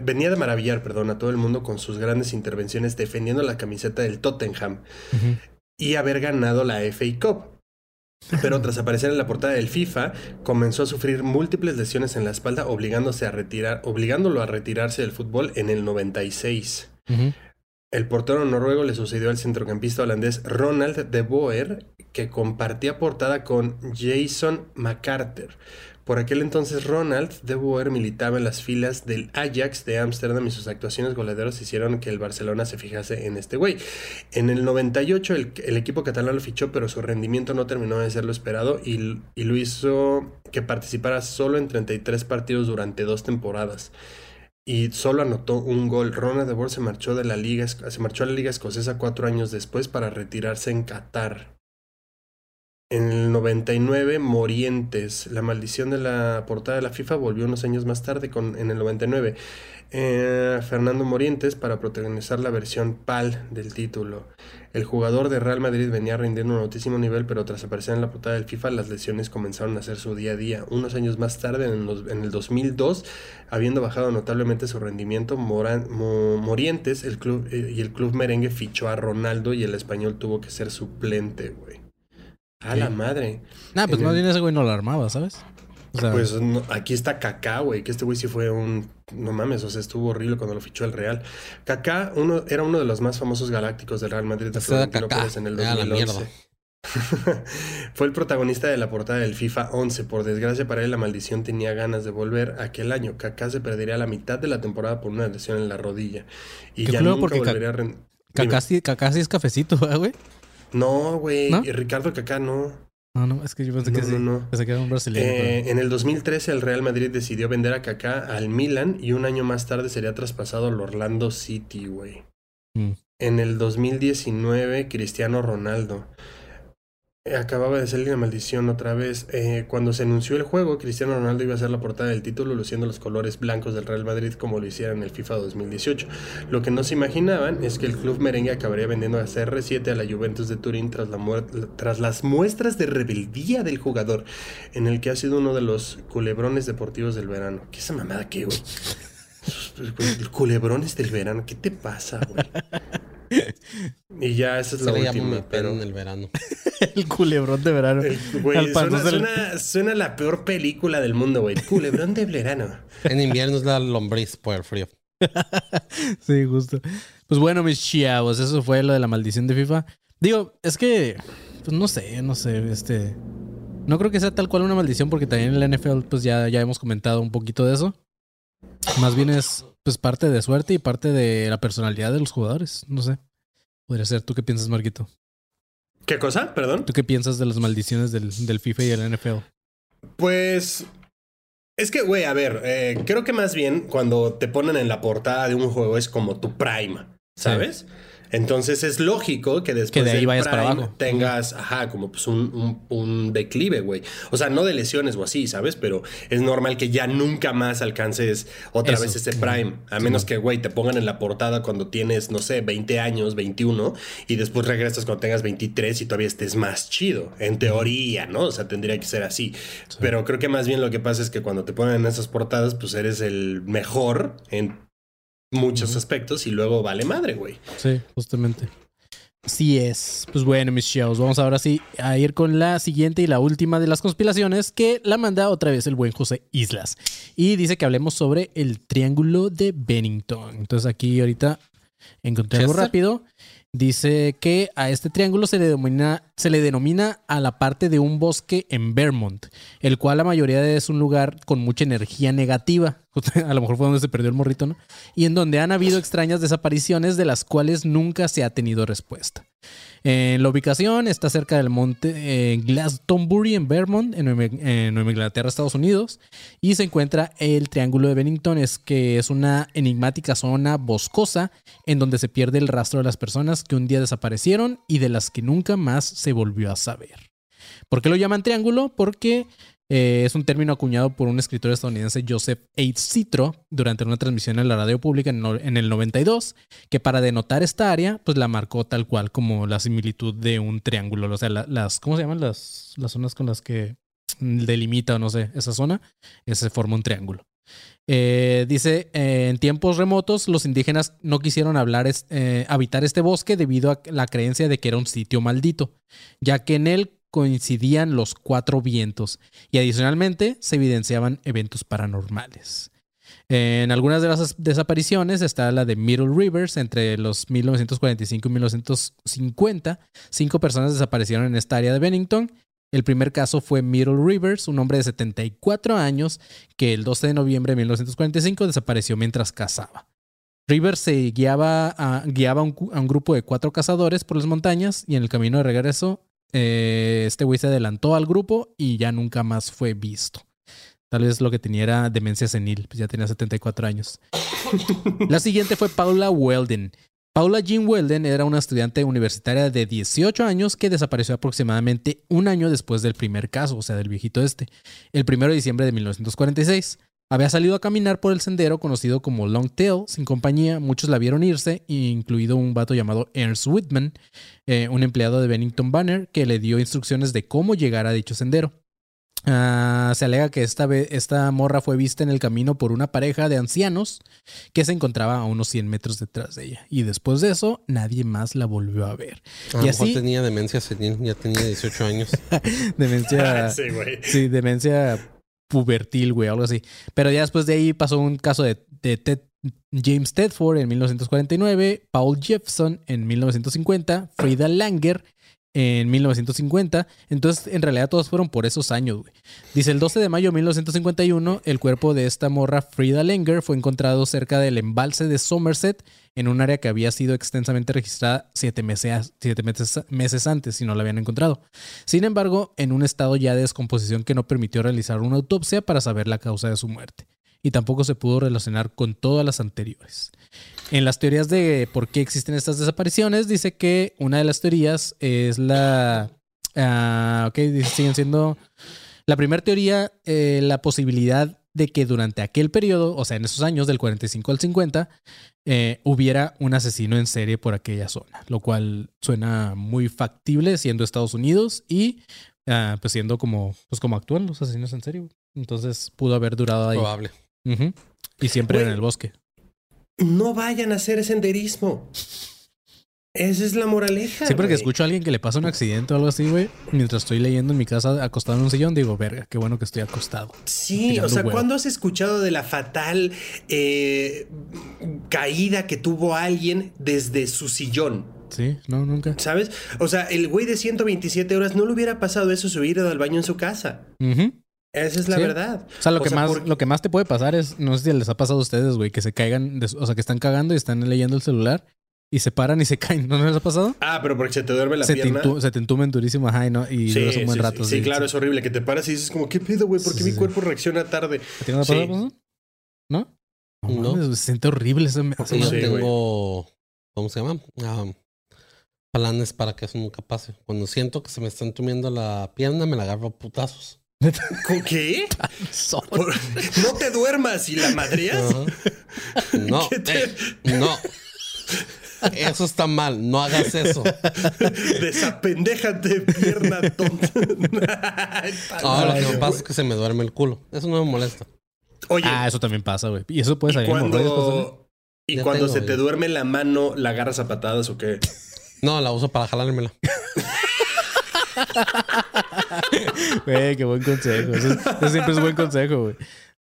[SPEAKER 5] con sus grandes intervenciones defendiendo la camiseta del Tottenham y haber ganado la FA Cup. Pero tras aparecer en la portada del FIFA, comenzó a sufrir múltiples lesiones en la espalda, obligándolo a retirarse del fútbol en el 96. El portero noruego le sucedió al centrocampista holandés Ronald de Boer, que compartía portada con Jason McCarter. Por aquel entonces, Ronald de Boer militaba en las filas del Ajax de Ámsterdam y sus actuaciones goleadoras hicieron que el Barcelona se fijase en este güey. En el 98 el equipo catalán lo fichó, pero su rendimiento no terminó de ser lo esperado y lo hizo que participara solo en 33 partidos durante 2 temporadas. Y solo anotó un gol. Ronald de Boer se marchó a la liga escocesa 4 años después para retirarse en Qatar. En el 99, Morientes. La maldición de la portada de la FIFA volvió unos años más tarde en el 99. Fernando Morientes para protagonizar la versión PAL del título. El jugador de Real Madrid venía rindiendo un altísimo nivel, pero tras aparecer en la portada del FIFA, las lesiones comenzaron a ser su día a día. Unos años más tarde, en el 2002, habiendo bajado notablemente su rendimiento, Morientes el club merengue fichó a Ronaldo y el español tuvo que ser suplente, güey. A la madre.
[SPEAKER 3] Nah, pues más bien ese güey no lo armaba, ¿sabes? O sea,
[SPEAKER 5] pues no, aquí está Kaká, güey, que este güey sí fue un... No mames, o sea, estuvo horrible cuando lo fichó el Real. Kaká era uno de los más famosos galácticos del Real Madrid de Florentino Pérez en el 2011. Fue el protagonista de la portada del FIFA 11. Por desgracia para él, la maldición tenía ganas de volver aquel año. Kaká se perdería la mitad de la temporada por una lesión en la rodilla. Y
[SPEAKER 3] qué
[SPEAKER 5] ya nunca volvería a...
[SPEAKER 3] Kaká sí es cafecito, güey.
[SPEAKER 5] No, güey.
[SPEAKER 3] ¿No?
[SPEAKER 5] Y Ricardo Kaká no.
[SPEAKER 3] No, es que yo pensé que sí. Pensé que era un brasileño.
[SPEAKER 5] En el 2013 el Real Madrid decidió vender a Kaká al Milan y un año más tarde sería traspasado al Orlando City, güey. En el 2019 Cristiano Ronaldo. Acababa de salir la maldición otra vez. Cuando se anunció el juego, Cristiano Ronaldo iba a ser la portada del título luciendo los colores blancos del Real Madrid como lo hiciera en el FIFA 2018. Lo que no se imaginaban es que el club merengue acabaría vendiendo a CR7 a la Juventus de Turín tras las muestras de rebeldía del jugador, en el que ha sido uno de los culebrones deportivos del verano. ¿Qué es esa mamada qué, güey? Culebrones del verano. ¿Qué te pasa, güey? Y ya, esa es la última.
[SPEAKER 4] Pero en el verano.
[SPEAKER 3] El culebrón de verano.
[SPEAKER 5] Güey, suena la peor película del mundo, güey. Culebrón de verano.
[SPEAKER 4] En invierno es la lombriz por el frío.
[SPEAKER 3] Sí, justo. Pues bueno, mis chavos, eso fue lo de la maldición de FIFA. Digo, es que, pues no sé, no creo que sea tal cual una maldición porque también en la NFL pues ya hemos comentado un poquito de eso. Más bien es pues parte de suerte y parte de la personalidad de los jugadores. No sé. Podría ser. ¿Tú qué piensas, Marquito?
[SPEAKER 5] ¿Qué cosa? Perdón.
[SPEAKER 3] ¿Tú qué piensas de las maldiciones del FIFA y del NFL?
[SPEAKER 5] Pues es que, güey, a ver, creo que más bien cuando te ponen en la portada de un juego es como tu prime, ¿sabes? Sí. Entonces es lógico que después
[SPEAKER 3] de ahí
[SPEAKER 5] del
[SPEAKER 3] vayas
[SPEAKER 5] prime
[SPEAKER 3] para abajo
[SPEAKER 5] tengas, como pues un declive, güey. O sea, no de lesiones o así, ¿sabes? Pero es normal que ya nunca más alcances otra vez ese prime. A menos que, güey, te pongan en la portada cuando tienes, no sé, 20 años, 21, y después regresas cuando tengas 23 y todavía estés más chido. En teoría, ¿no? O sea, tendría que ser así. Sí. Pero creo que más bien lo que pasa es que cuando te ponen en esas portadas, pues eres el mejor en muchos aspectos y luego vale madre, güey.
[SPEAKER 3] Sí, justamente. Así es. Pues bueno, mis chavos, vamos ahora sí a ir con la siguiente y la última de las conspiraciones que la manda otra vez el buen José Islas. Y dice que hablemos sobre el Triángulo de Bennington. Entonces aquí ahorita encontré algo rápido. Dice que a este triángulo se le denomina a la parte de un bosque en Vermont, el cual la mayoría es un lugar con mucha energía negativa. A lo mejor fue donde se perdió el morrito, ¿no? Y en donde han habido extrañas desapariciones de las cuales nunca se ha tenido respuesta. La ubicación está cerca del monte Glastonbury en Vermont, en Nueva Inglaterra, Estados Unidos, y se encuentra el Triángulo de Bennington, que es una enigmática zona boscosa en donde se pierde el rastro de las personas que un día desaparecieron y de las que nunca más se volvió a saber. ¿Por qué lo llaman triángulo? Porque es un término acuñado por un escritor estadounidense, Joseph H. Citro, durante una transmisión en la radio pública en el 92, que para denotar esta área, pues la marcó tal cual como la similitud de un triángulo. O sea, ¿cómo se llaman las zonas con las que delimita o no sé esa zona? Se forma un triángulo. Dice, en tiempos remotos los indígenas no quisieron habitar este bosque debido a la creencia de que era un sitio maldito, ya que en él coincidían los 4 vientos y adicionalmente se evidenciaban eventos paranormales. En algunas de las desapariciones está la de Middle Rivers entre los 1945 y 1950. 5 personas desaparecieron en esta área de Bennington. El primer caso fue Middle Rivers, un hombre de 74 años que el 12 de noviembre de 1945 desapareció mientras cazaba. Rivers se guiaba a un grupo de 4 cazadores por las montañas y en el camino de regreso este güey se adelantó al grupo y ya nunca más fue visto. Tal vez lo que tenía era demencia senil, pues ya tenía 74 años. La siguiente fue Paula Weldon. Paula Jean Weldon era una estudiante universitaria de 18 años que desapareció aproximadamente un año después del primer caso, o sea, del viejito este, el 1 de diciembre de 1946. Había salido a caminar por el sendero conocido como Long Tail, sin compañía. Muchos la vieron irse, incluido un vato llamado Ernst Whitman, un empleado de Bennington Banner, que le dio instrucciones de cómo llegar a dicho sendero. Se alega que esta morra fue vista en el camino por una pareja de ancianos que se encontraba a unos 100 metros detrás de ella. Y después de eso, nadie más la volvió a ver.
[SPEAKER 4] A lo mejor tenía demencia senil, ya tenía 18 años.
[SPEAKER 3] Demencia...
[SPEAKER 5] Sí, güey.
[SPEAKER 3] Sí, demencia pubertil, güey, algo así. Pero ya después de ahí pasó un caso de James Tedford en 1949, Paul Jepson en 1950, Frida Langer en 1950. Entonces, en realidad, todos fueron por esos años, güey. Dice, el 12 de mayo de 1951, el cuerpo de esta morra, Frida Langer, fue encontrado cerca del embalse de Somerset, en un área que había sido extensamente registrada 7 meses antes, si no la habían encontrado. Sin embargo, en un estado ya de descomposición que no permitió realizar una autopsia para saber la causa de su muerte. Y tampoco se pudo relacionar con todas las anteriores. En las teorías de por qué existen estas desapariciones, dice que una de las teorías es siguen siendo... La primera teoría, la posibilidad de que durante aquel periodo, o sea, en esos años del 45 al 50, hubiera un asesino en serie por aquella zona, lo cual suena muy factible siendo Estados Unidos y pues siendo como actúan los asesinos en serie. Entonces pudo haber durado ahí.
[SPEAKER 4] Probable.
[SPEAKER 3] Uh-huh. Y siempre en el bosque.
[SPEAKER 5] No vayan a hacer senderismo. Esa es la moraleja.
[SPEAKER 3] Siempre que
[SPEAKER 5] güey.
[SPEAKER 3] escucho a alguien que le pasa un accidente o algo así, güey, mientras estoy leyendo en mi casa acostado en un sillón, digo, verga, qué bueno que estoy acostado.
[SPEAKER 5] Sí, o sea, ¿cuándo has escuchado de la fatal caída que tuvo alguien desde su sillón?
[SPEAKER 3] Sí, no, nunca.
[SPEAKER 5] ¿Sabes? O sea, el güey de 127 horas no le hubiera pasado eso si hubiera ido al baño en su casa.
[SPEAKER 3] Uh-huh.
[SPEAKER 5] Esa es la verdad.
[SPEAKER 3] O sea, lo que más te puede pasar es, no sé si les ha pasado a ustedes, güey, que se caigan, o sea, que están cagando y están leyendo el celular y se paran y se caen. ¿No les ha pasado?
[SPEAKER 5] Ah, pero porque se te duerme la pierna.
[SPEAKER 3] Se te entumen durísimo, ajá, y duras un buen rato.
[SPEAKER 5] Sí, claro, es horrible. Que te paras y dices como, ¿qué pedo, güey? ¿Por qué mi cuerpo reacciona tarde?
[SPEAKER 3] ¿A ti no te ha pasado? ¿No? No. Se siente horrible.
[SPEAKER 4] Yo tengo... ¿Cómo se llama? Planes para que eso nunca pase. Cuando siento que se me está entumiendo la pierna, me la agarro a putazos.
[SPEAKER 5] ¿Con qué? ¿No te duermas y la madreas?
[SPEAKER 4] No, no. Eso está mal, no hagas eso.
[SPEAKER 5] Desapendéjate, pierna tonta.
[SPEAKER 4] Ahora lo que me pasa es que se me duerme el culo. Eso no me molesta.
[SPEAKER 5] Oye,
[SPEAKER 3] eso también pasa, güey. Y eso puede salir
[SPEAKER 5] Y cuando se te duerme la mano, ¿la agarras a patadas o qué?
[SPEAKER 4] No, la uso para jalármela.
[SPEAKER 3] Güey, qué buen consejo. Eso siempre es buen consejo, güey.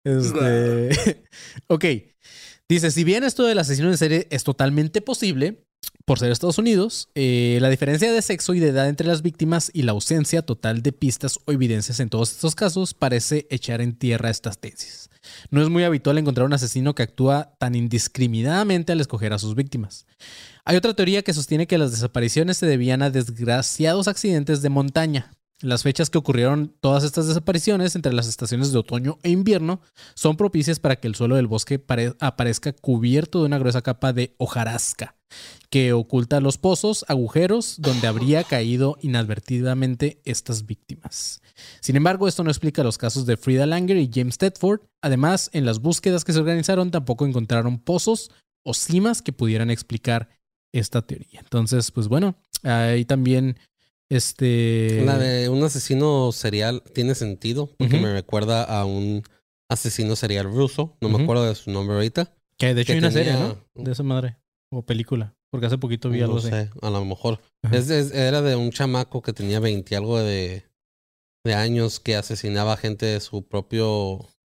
[SPEAKER 3] Ok. Dice, si bien esto del asesino en serie es totalmente posible, por ser Estados Unidos, la diferencia de sexo y de edad entre las víctimas y la ausencia total de pistas o evidencias en todos estos casos parece echar en tierra estas tesis. No es muy habitual encontrar un asesino que actúa tan indiscriminadamente al escoger a sus víctimas. Hay otra teoría que sostiene que las desapariciones se debían a desgraciados accidentes de montaña. Las fechas que ocurrieron todas estas desapariciones entre las estaciones de otoño e invierno son propicias para que el suelo del bosque aparezca cubierto de una gruesa capa de hojarasca que oculta los pozos, agujeros donde habría caído inadvertidamente estas víctimas. Sin embargo, esto no explica los casos de Frida Langer y James Tedford. Además, en las búsquedas que se organizaron tampoco encontraron pozos o cimas que pudieran explicar esta teoría. Entonces, pues bueno, ahí también la
[SPEAKER 4] de un asesino serial tiene sentido porque me recuerda a un asesino serial ruso. No me acuerdo de su nombre ahorita.
[SPEAKER 3] Que de hecho hay una serie, ¿no? De esa madre. O película. Porque hace poquito vi algo así. No sé,
[SPEAKER 4] a lo mejor. Era de un chamaco que tenía 20 algo de años que asesinaba gente de su propio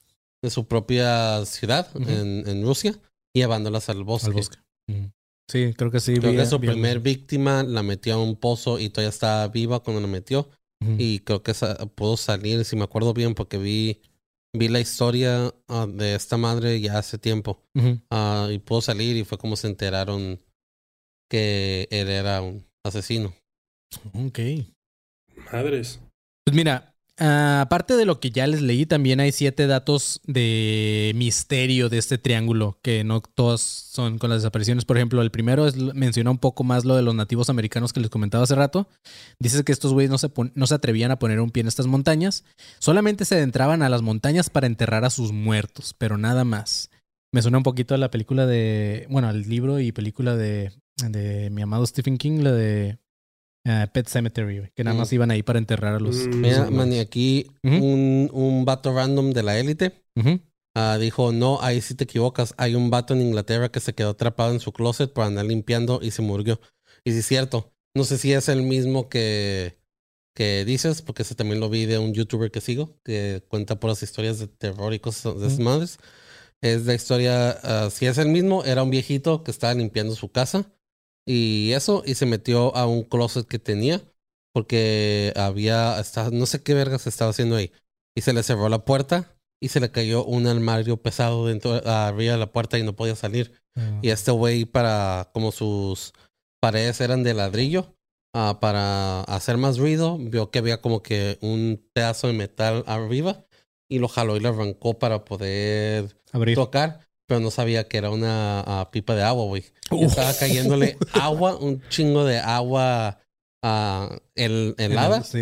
[SPEAKER 4] de su propia ciudad en Rusia y llevándolas al bosque.
[SPEAKER 3] Sí, creo que sí.
[SPEAKER 4] Creo que su primer víctima la metió a un pozo y todavía estaba viva cuando la metió. Y creo que pudo salir, si me acuerdo bien, porque vi la historia de esta madre ya hace tiempo. Y pudo salir y fue como se enteraron que él era un asesino.
[SPEAKER 3] Ok.
[SPEAKER 5] Madres.
[SPEAKER 3] Pues mira, aparte de lo que ya les leí, también hay 7 datos de misterio de este triángulo, que no todos son con las desapariciones. Por ejemplo, el primero menciona un poco más lo de los nativos americanos que les comentaba hace rato. Dice que estos güeyes no se atrevían a poner un pie en estas montañas. Solamente se adentraban a las montañas para enterrar a sus muertos, pero nada más. Me suena un poquito a la película al libro y película de mi amado Stephen King, la de Pet Cemetery, que nada más iban ahí para enterrar a los...
[SPEAKER 4] Mira, Manny, aquí un vato random de la élite dijo, no, ahí sí te equivocas. Hay un vato en Inglaterra que se quedó atrapado en su closet por andar limpiando y se murió. Y sí es cierto. No sé si es el mismo que dices, porque ese también lo vi de un youtuber que sigo, que cuenta puras historias de terror y cosas de esas madres. Es la historia, si es el mismo, era un viejito que estaba limpiando su casa. Y se metió a un closet que tenía porque no sé qué vergas estaba haciendo ahí. Y se le cerró la puerta y se le cayó un armario pesado arriba de la puerta y no podía salir. Y este güey, como sus paredes eran de ladrillo, para hacer más ruido, vio que había como que un pedazo de metal arriba y lo jaló y lo arrancó para poder tocar. Pero no sabía que era una pipa de agua, güey. Estaba cayéndole agua, un chingo de agua helada.
[SPEAKER 3] Sí.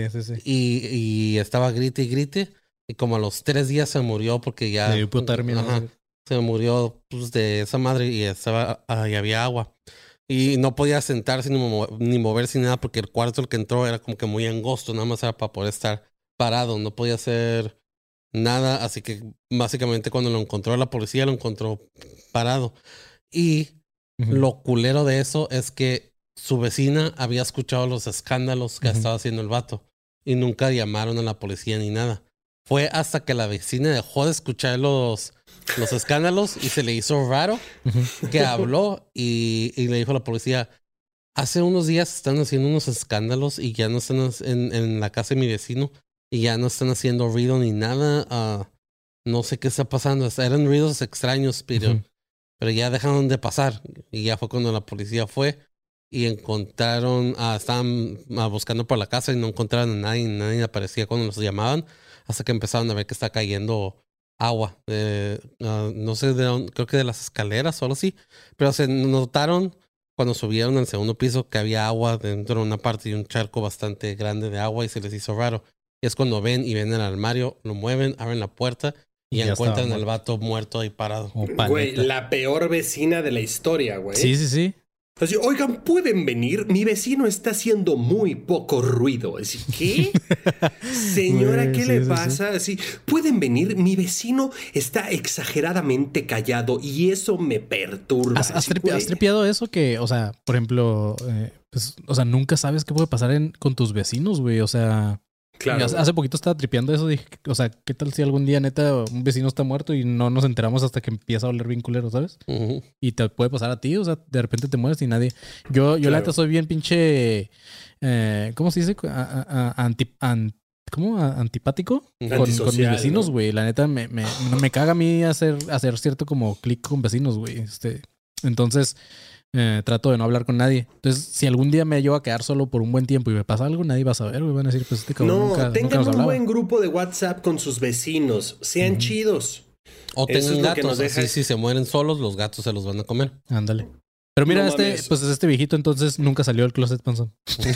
[SPEAKER 4] Y estaba grite y grite. Y como a los 3 días se murió porque ya...
[SPEAKER 3] De hipotermia.
[SPEAKER 4] Se murió pues, de esa madre y había agua. Y no podía sentarse ni moverse ni nada porque el cuarto el que entró era como que muy angosto. Nada más era para poder estar parado. No podía hacer... nada, así que básicamente cuando lo encontró la policía lo encontró parado. Y lo culero de eso es que su vecina había escuchado los escándalos que estaba haciendo el vato y nunca llamaron a la policía ni nada. Fue hasta que la vecina dejó de escuchar los escándalos y se le hizo raro que habló y le dijo a la policía, hace unos días están haciendo unos escándalos y ya no están en la casa de mi vecino. Y ya no están haciendo ruido ni nada. No sé qué está pasando. Eran ruidos extraños, pero ya dejaron de pasar. Y ya fue cuando la policía fue y encontraron... estaban buscando por la casa y no encontraron a nadie. Nadie aparecía cuando los llamaban. Hasta que empezaron a ver que está cayendo agua. No sé de dónde, creo que de las escaleras o algo así. Pero se notaron cuando subieron al segundo piso que había agua dentro de una parte y un charco bastante grande de agua y se les hizo raro. Y es cuando ven el armario, lo mueven, abren la puerta y ya encuentran al vato muerto ahí parado.
[SPEAKER 5] Güey, la peor vecina de la historia, güey.
[SPEAKER 3] Sí.
[SPEAKER 5] Así, oigan, ¿pueden venir? Mi vecino está haciendo muy poco ruido. Así, ¿qué? Señora, ¿qué le pasa? Así, ¿pueden venir? Mi vecino está exageradamente callado y eso me perturba.
[SPEAKER 3] ¿Has tripeado eso? Que, o sea, por ejemplo, nunca sabes qué puede pasar con tus vecinos, güey. O sea... Claro. Hace poquito estaba tripeando eso, dije, o sea, ¿qué tal si algún día neta un vecino está muerto y no nos enteramos hasta que empieza a oler bien culero, ¿sabes? Y te puede pasar a ti, o sea, de repente te mueres y nadie... Yo la neta soy bien pinche... ¿cómo se dice? Antipático con mis vecinos, güey. ¿No? La neta me caga a mí hacer cierto como clic con vecinos, güey. Entonces... trato de no hablar con nadie. Entonces, si algún día me llevo a quedar solo por un buen tiempo y me pasa algo, nadie va a saber, güey. Van a decir, pues este cabrón nunca
[SPEAKER 5] tengan un buen grupo de WhatsApp con sus vecinos. Sean chidos.
[SPEAKER 4] O tengan gatos. Así, si se mueren solos, los gatos se los van a comer.
[SPEAKER 3] Ándale. Pero mira, este viejito entonces nunca salió del closet, panzón.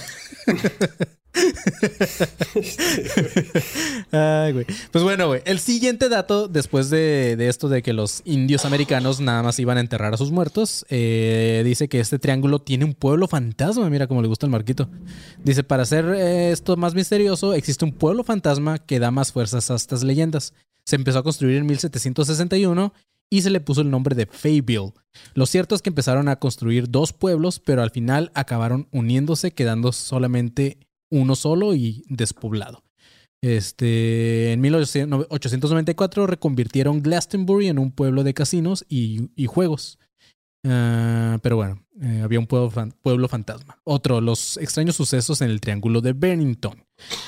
[SPEAKER 3] Ay, güey. Pues bueno, güey. El siguiente dato, después de esto de que los indios americanos nada más iban a enterrar a sus muertos, dice que este triángulo tiene un pueblo fantasma. Mira cómo le gusta el Marquito. Dice, para hacer esto más misterioso, existe un pueblo fantasma que da más fuerzas a estas leyendas. Se empezó a construir en 1761 y se le puso el nombre de Fayetteville. Lo cierto es que empezaron a construir 2 pueblos, pero al final acabaron uniéndose, quedando solamente uno solo y despoblado. En 1894 reconvirtieron Glastonbury en un pueblo de casinos y juegos. Pero bueno, había un pueblo fantasma. Otro, los extraños sucesos en el Triángulo de Bennington.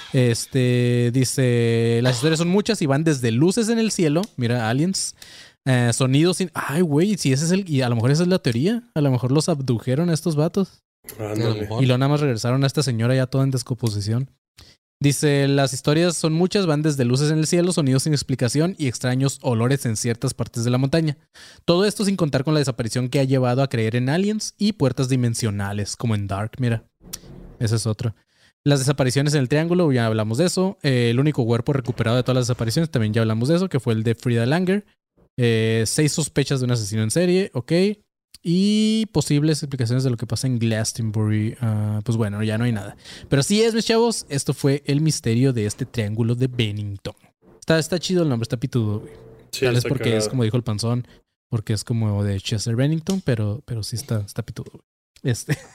[SPEAKER 3] Dice, las historias son muchas y van desde luces en el cielo, mira, aliens, sonidos sin... Ay, güey, si ese es el... Y a lo mejor esa es la teoría. A lo mejor los abdujeron a estos vatos. Y luego nada más regresaron a esta señora ya toda en descomposición. Dice, las historias son muchas, van desde luces en el cielo, sonidos sin explicación y extraños olores en ciertas partes de la montaña. Todo esto sin contar con la desaparición que ha llevado a creer en aliens y puertas dimensionales, como en Dark, mira. Ese es otro. Las desapariciones en el triángulo, ya hablamos de eso. El único cuerpo recuperado de todas las desapariciones, también ya hablamos de eso, que fue el de Frida Langer. 6 sospechas de un asesino en serie, ok. Y posibles explicaciones de lo que pasa en Glastonbury. Pues bueno, ya no hay nada. Pero así es, mis chavos. Esto fue el misterio de este Triángulo de Bennington. Está chido el nombre, está pitudo, güey.
[SPEAKER 5] Sí,
[SPEAKER 3] tal vez porque
[SPEAKER 5] cagado.
[SPEAKER 3] es como dijo el panzón, porque es como de Chester Bennington, pero sí está pitudo, güey.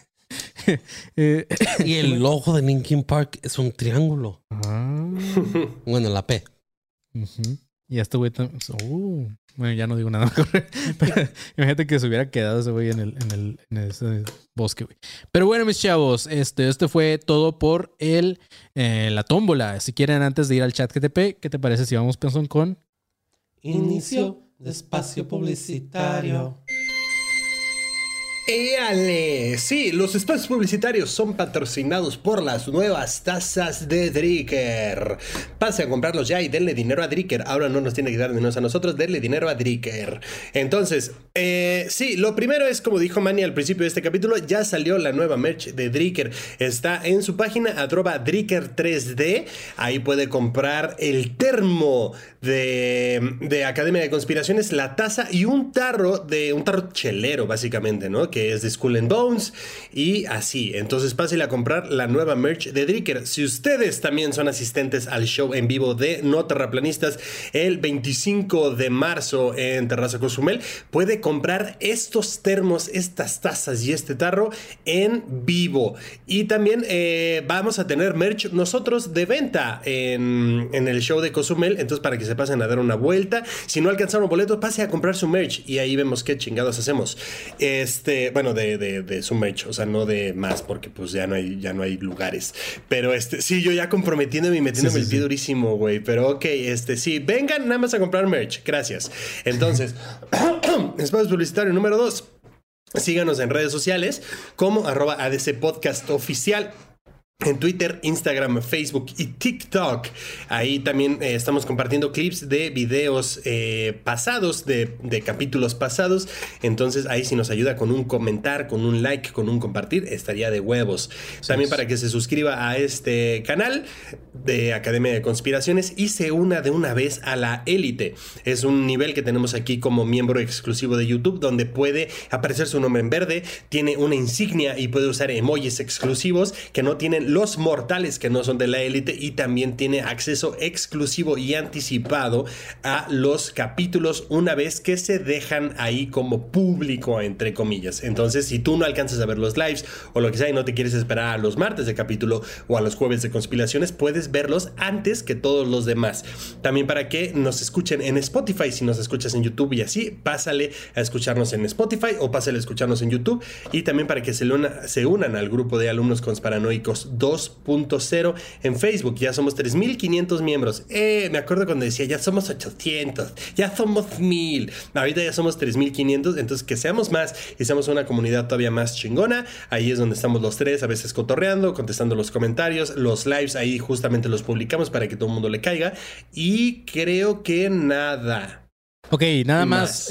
[SPEAKER 4] Y el logo de Linkin Park es un triángulo. Bueno, la P.
[SPEAKER 3] Y este güey también... bueno, ya no digo nada mejor. Pero imagínate que se hubiera quedado ese güey en ese bosque, güey. Pero bueno, mis chavos, este fue todo por la tómbola. Si quieren, antes de ir al chat GTP, ¿qué te parece si vamos pensando con...
[SPEAKER 4] Inicio de espacio publicitario.
[SPEAKER 5] ¡Éale! Sí, los espacios publicitarios son patrocinados por las nuevas tazas de Dricker. Pase a comprarlos ya y denle dinero a Dricker. Ahora no nos tiene que dar dinero a nosotros, denle dinero a Dricker. Entonces, sí, lo primero es, como dijo Manny al principio de este capítulo, ya salió la nueva merch de Dricker. Está en su página, @Dricker3D. Ahí puede comprar el termo de Academia de Conspiraciones, la taza y un tarro chelero, básicamente, ¿no? Que es de Skull and Bones y así. Entonces pásale a comprar la nueva merch de Dricker. Si ustedes también son asistentes al show en vivo de No Terraplanistas el 25 de marzo en Terraza Cozumel, puede comprar estos termos, estas tazas y este tarro en vivo. Y también vamos a tener merch nosotros de venta en el show de Cozumel. Entonces, para que se pasen a dar una vuelta, si no alcanzaron boletos, pase a comprar su merch y ahí vemos qué chingados hacemos. Bueno, de su merch, o sea, no de más, porque pues ya no hay lugares. Pero sí, yo ya comprometiéndome y metiéndome el pie durísimo, güey. Pero ok, sí, vengan nada más a comprar merch. Gracias. Entonces, espacio publicitario número 2. Síganos en redes sociales como @ADC Podcast Oficial. En Twitter, Instagram, Facebook y TikTok. Ahí también estamos compartiendo clips de videos pasados, de capítulos pasados. Entonces ahí si nos ayuda con un comentar, con un like, con un compartir, estaría de huevos. Sí. También para que se suscriba a este canal de Academia de Conspiraciones y se una de una vez a la élite. Es un nivel que tenemos aquí como miembro exclusivo de YouTube, donde puede aparecer su nombre en verde, tiene una insignia y puede usar emojis exclusivos que no tienen los mortales que no son de la élite, y también tiene acceso exclusivo y anticipado a los capítulos una vez que se dejan ahí como público, entre comillas. Entonces, si tú no alcanzas a ver los lives o lo que sea y no te quieres esperar a los martes de capítulo o a los jueves de conspiraciones, puedes verlos antes que todos los demás. También para que nos escuchen en Spotify. Si nos escuchas en YouTube y así, pásale a escucharnos en Spotify o pásale a escucharnos en YouTube. Y también para que se unan al grupo de alumnos conspiranoicos 2.0 en Facebook. Ya somos 3,500 miembros. Me acuerdo cuando decía ya somos 800, ya somos 1000. Ahorita ya somos 3,500. Entonces, que seamos más y seamos una comunidad todavía más chingona. Ahí es donde estamos los tres, a veces cotorreando, contestando los comentarios, los lives. Ahí justamente los publicamos para que todo el mundo le caiga. Y creo que nada.
[SPEAKER 3] Ok, nada más,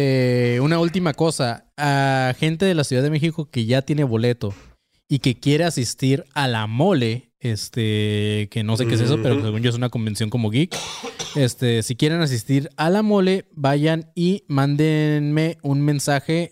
[SPEAKER 3] una última cosa. A gente de la Ciudad de México que ya tiene boleto y que quiere asistir a la mole, que no sé qué es eso, pero según yo es una convención como geek. Si quieren asistir a la mole, vayan y mándenme un mensaje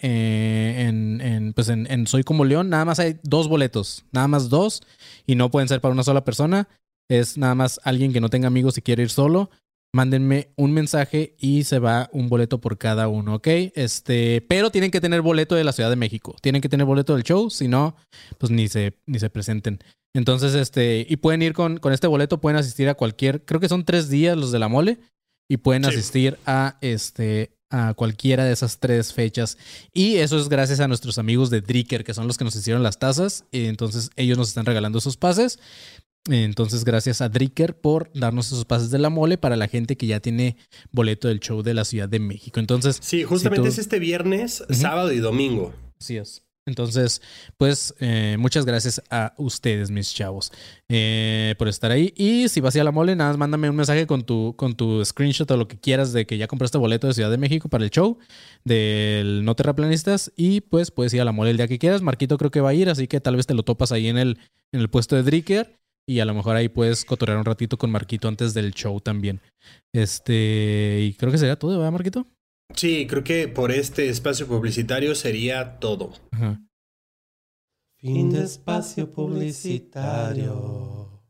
[SPEAKER 3] en Soy Como León. Nada más hay 2 boletos, nada más 2, y no pueden ser para una sola persona. Es nada más alguien que no tenga amigos y quiere ir solo. mándenme un mensaje y se va un boleto por cada uno, ¿ok? Pero tienen que tener boleto de la Ciudad de México. Tienen que tener boleto del show, si no, pues ni se presenten. Entonces, y pueden ir con este boleto, pueden asistir a cualquier, creo que son 3 días los de la mole, y pueden asistir a cualquiera de esas 3 fechas. Y eso es gracias a nuestros amigos de Dricker, que son los que nos hicieron las tazas. Entonces, ellos nos están regalando esos pases. Entonces, gracias a Dricker por darnos esos pases de la mole para la gente que ya tiene boleto del show de la Ciudad de México. Entonces,
[SPEAKER 5] sí, justamente es este viernes, sábado y domingo.
[SPEAKER 3] Así es. Entonces, pues, muchas gracias a ustedes, mis chavos, por estar ahí. Y si vas a la mole, nada más mándame un mensaje con tu screenshot o lo que quieras de que ya compraste boleto de Ciudad de México para el show del No Terraplanistas. Y pues puedes ir a la mole el día que quieras. Marquito creo que va a ir, así que tal vez te lo topas ahí en el puesto de Dricker. Y a lo mejor ahí puedes cotorrear un ratito con Marquito antes del show también. Y creo que sería todo, ¿verdad, Marquito?
[SPEAKER 5] Sí, creo que por este espacio publicitario sería todo.
[SPEAKER 3] Ajá.
[SPEAKER 4] Fin de espacio publicitario.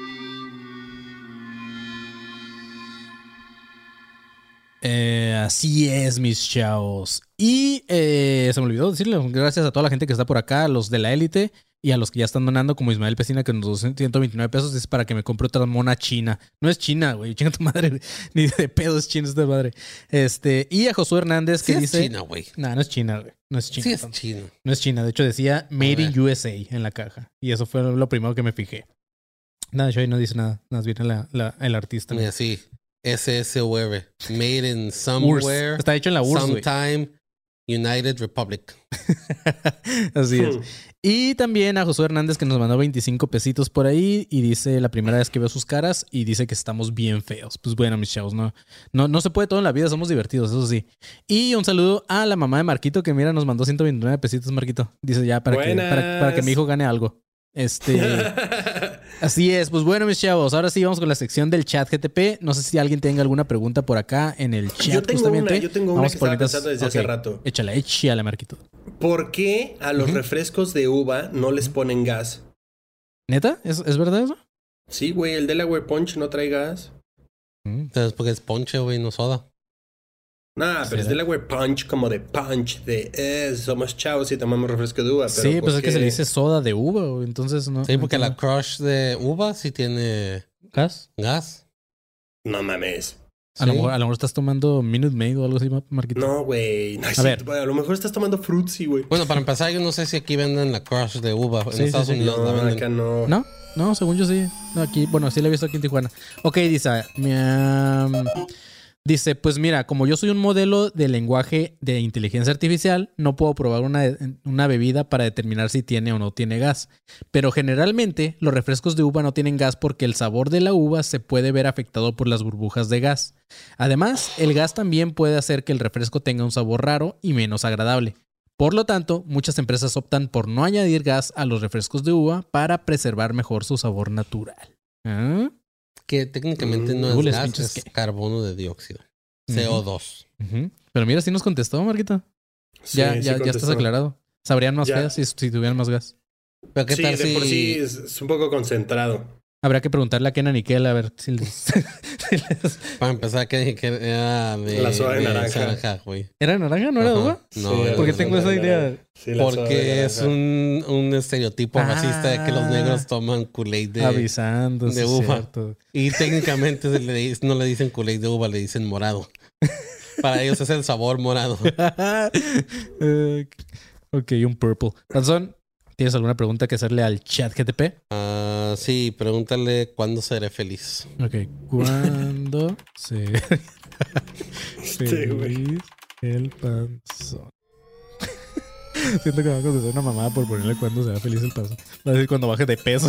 [SPEAKER 3] Así es, mis chavos. Y se me olvidó decirle gracias a toda la gente que está por acá, a los de la élite y a los que ya están donando, como Ismael Pesina, que nos dio 129 pesos. Es para que me compre otra mona china. No es china, güey. Chinga tu madre. Ni de pedo es china esta madre. Y a Josué Hernández, que dice...
[SPEAKER 4] es china, güey.
[SPEAKER 3] No, no es china, güey. No es china.
[SPEAKER 4] Sí es china.
[SPEAKER 3] No es china. De hecho, decía Made in USA en la caja. Y eso fue lo primero que me fijé. Nada, de hecho ahí no dice nada. Nada más viene el artista.
[SPEAKER 4] Mira, sí. SSUR. Made in somewhere.
[SPEAKER 3] Está hecho en la URSS,
[SPEAKER 4] Sometime. United Republic.
[SPEAKER 3] Así es. Y también a Josué Hernández, que nos mandó 25 pesitos por ahí y dice la primera vez que veo sus caras y dice que estamos bien feos. Pues bueno, mis chavos, no se puede todo en la vida, somos divertidos, eso sí. Y un saludo a la mamá de Marquito, que mira, nos mandó 129 pesitos, Marquito. Dice ya para que mi hijo gane algo. Así es, pues bueno, mis chavos, ahora sí vamos con la sección del chat GTP. No sé si alguien tenga alguna pregunta por acá en el chat.
[SPEAKER 5] Yo tengo una que estaba pensando desde hace rato.
[SPEAKER 3] Échala, Marquito.
[SPEAKER 5] ¿Por qué a los refrescos de uva no les ponen gas?
[SPEAKER 3] ¿Neta? ¿Es verdad eso?
[SPEAKER 5] Sí, güey, el Delaware Punch no trae gas.
[SPEAKER 4] Entonces, porque es ponche, güey, no soda.
[SPEAKER 5] Nah, pero es Delaware Punch como de punch, de somos chavos y tomamos refresco de uva. Pero
[SPEAKER 3] sí, pues es que se le dice soda de uva, güey, entonces no.
[SPEAKER 4] Sí, porque la crush de uva sí tiene
[SPEAKER 3] gas.
[SPEAKER 5] No mames.
[SPEAKER 3] A lo mejor estás tomando Minute Maid o algo así, Marquito.
[SPEAKER 5] No, güey. No, a lo mejor estás tomando Fruitsy, güey.
[SPEAKER 4] Bueno, para empezar, yo no sé si aquí venden la crush de uva. En Estados Unidos
[SPEAKER 5] no,
[SPEAKER 4] la venden.
[SPEAKER 5] Acá no.
[SPEAKER 3] No, según yo sí. No, aquí, bueno, sí la he visto aquí en Tijuana. Ok, dice, pues mira, como yo soy un modelo de lenguaje de inteligencia artificial, no puedo probar una bebida para determinar si tiene o no tiene gas. Pero generalmente los refrescos de uva no tienen gas porque el sabor de la uva se puede ver afectado por las burbujas de gas. Además, el gas también puede hacer que el refresco tenga un sabor raro y menos agradable. Por lo tanto, muchas empresas optan por no añadir gas a los refrescos de uva para preservar mejor su sabor natural. ¿Ah?
[SPEAKER 4] Que técnicamente no es gas, es carbono de dióxido. CO2.
[SPEAKER 3] Pero mira, sí nos contestó, Marquito.
[SPEAKER 5] Sí,
[SPEAKER 3] ya estás aclarado. Sabrían más feas si tuvieran más gas.
[SPEAKER 4] Pero ¿qué tal
[SPEAKER 5] de por sí es un poco concentrado.
[SPEAKER 3] Habría que preguntarle a Kenan y Kel a ver si les...
[SPEAKER 4] Para empezar, que era de...
[SPEAKER 5] La soda de naranja.
[SPEAKER 4] Güey.
[SPEAKER 3] ¿Era de naranja? ¿No era de uva?
[SPEAKER 4] No.
[SPEAKER 3] Sí, porque tengo esa idea.
[SPEAKER 5] Sí,
[SPEAKER 4] porque es un estereotipo racista de que los negros toman Kool-Aid de uva. Cierto. Y técnicamente no le dicen Kool-Aid de uva, le dicen morado. Para ellos es el sabor morado.
[SPEAKER 3] Ok, un purple. Panzón, ¿tienes alguna pregunta que hacerle al chat GTP?
[SPEAKER 4] Sí, pregúntale cuándo seré feliz.
[SPEAKER 3] Ok, ¿cuándo seré feliz el Panzón? Siento que va a contestar una mamada por ponerle cuándo será feliz el Panzón. Va a decir cuando baje de peso.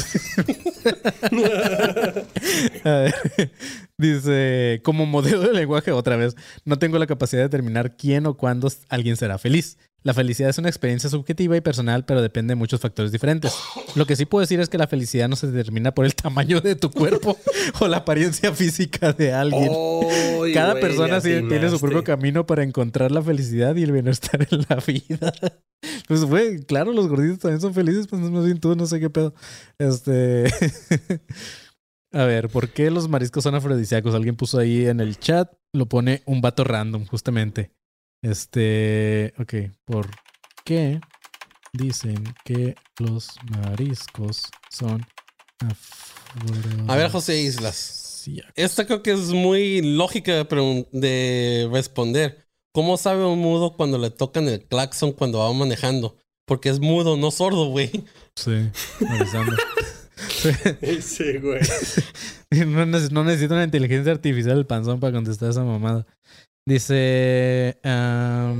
[SPEAKER 3] A ver, dice, como modelo de lenguaje, otra vez, no tengo la capacidad de determinar quién o cuándo alguien será feliz. La felicidad es una experiencia subjetiva y personal, pero depende de muchos factores diferentes. Lo que sí puedo decir es que la felicidad no se determina por el tamaño de tu cuerpo o la apariencia física de alguien. Cada persona tiene su propio camino para encontrar la felicidad y el bienestar en la vida. Pues, güey, claro, los gorditos también son felices, pues más bien tú, no sé qué pedo. A ver, ¿por qué los mariscos son afrodisíacos? Alguien puso ahí en el chat, lo pone un vato random, justamente. Ok, ¿por qué dicen que los mariscos son afrodisíacos?
[SPEAKER 4] A ver, José Islas. Esta creo que es muy lógica de responder. ¿Cómo sabe un mudo cuando le tocan el claxon cuando va manejando? Porque es mudo, no sordo, güey.
[SPEAKER 3] Sí, avisando.
[SPEAKER 5] Sí, güey.
[SPEAKER 3] No necesito una inteligencia artificial el panzón para contestar esa mamada. Dice... a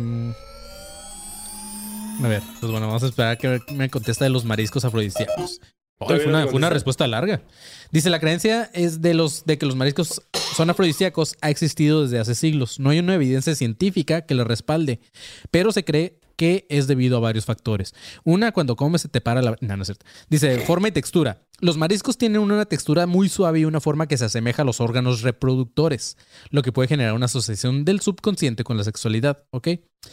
[SPEAKER 3] ver, pues bueno, vamos a esperar a que me contesta de los mariscos afrodisíacos. Fue una respuesta larga. Dice, la creencia es de que los mariscos son afrodisíacos ha existido desde hace siglos. No hay una evidencia científica que lo respalde, pero se cree que es debido a varios factores. Una, cuando comes se te para la... No es cierto. Dice, forma y textura. Los mariscos tienen una textura muy suave y una forma que se asemeja a los órganos reproductores, lo que puede generar una asociación del subconsciente con la sexualidad, ¿ok?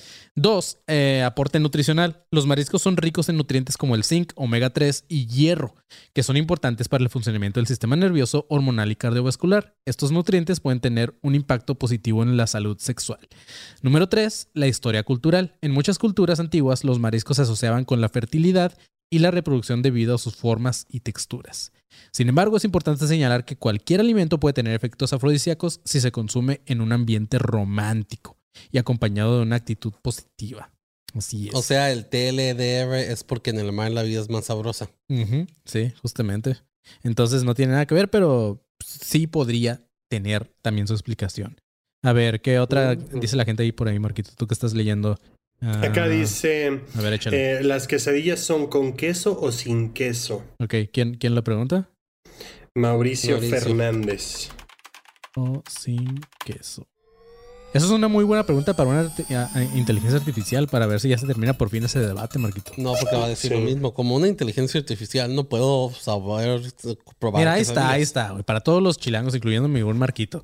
[SPEAKER 3] 2, aporte nutricional. Los mariscos son ricos en nutrientes como el zinc, omega 3 y hierro, que son importantes para el funcionamiento del sistema nervioso, hormonal y cardiovascular. Estos nutrientes pueden tener un impacto positivo en la salud sexual. Número 3, la historia cultural. En muchas culturas antiguas, los mariscos se asociaban con la fertilidad y la reproducción debido a sus formas y texturas. Sin embargo, es importante señalar que cualquier alimento puede tener efectos afrodisíacos si se consume en un ambiente romántico y acompañado de una actitud positiva. Así es.
[SPEAKER 4] O sea, el TLDR es porque en el mar la vida es más sabrosa.
[SPEAKER 3] Sí, justamente. Entonces no tiene nada que ver, pero sí podría tener también su explicación. A ver, ¿qué otra dice la gente ahí por ahí, Marquito? Tú que estás leyendo.
[SPEAKER 5] Acá dice,
[SPEAKER 3] a ver, échale.
[SPEAKER 5] ¿las quesadillas son con queso o sin queso?
[SPEAKER 3] Ok, ¿quién lo pregunta?
[SPEAKER 5] Mauricio Fernández.
[SPEAKER 3] O sin queso. Eso es una muy buena pregunta para una inteligencia artificial, para ver si ya se termina por fin ese debate, Marquito.
[SPEAKER 4] No, porque va a decir lo mismo. Como una inteligencia artificial no puedo saber probar.
[SPEAKER 3] Mira, ahí está, güey. Para todos los chilangos, incluyendo mi buen Marquito.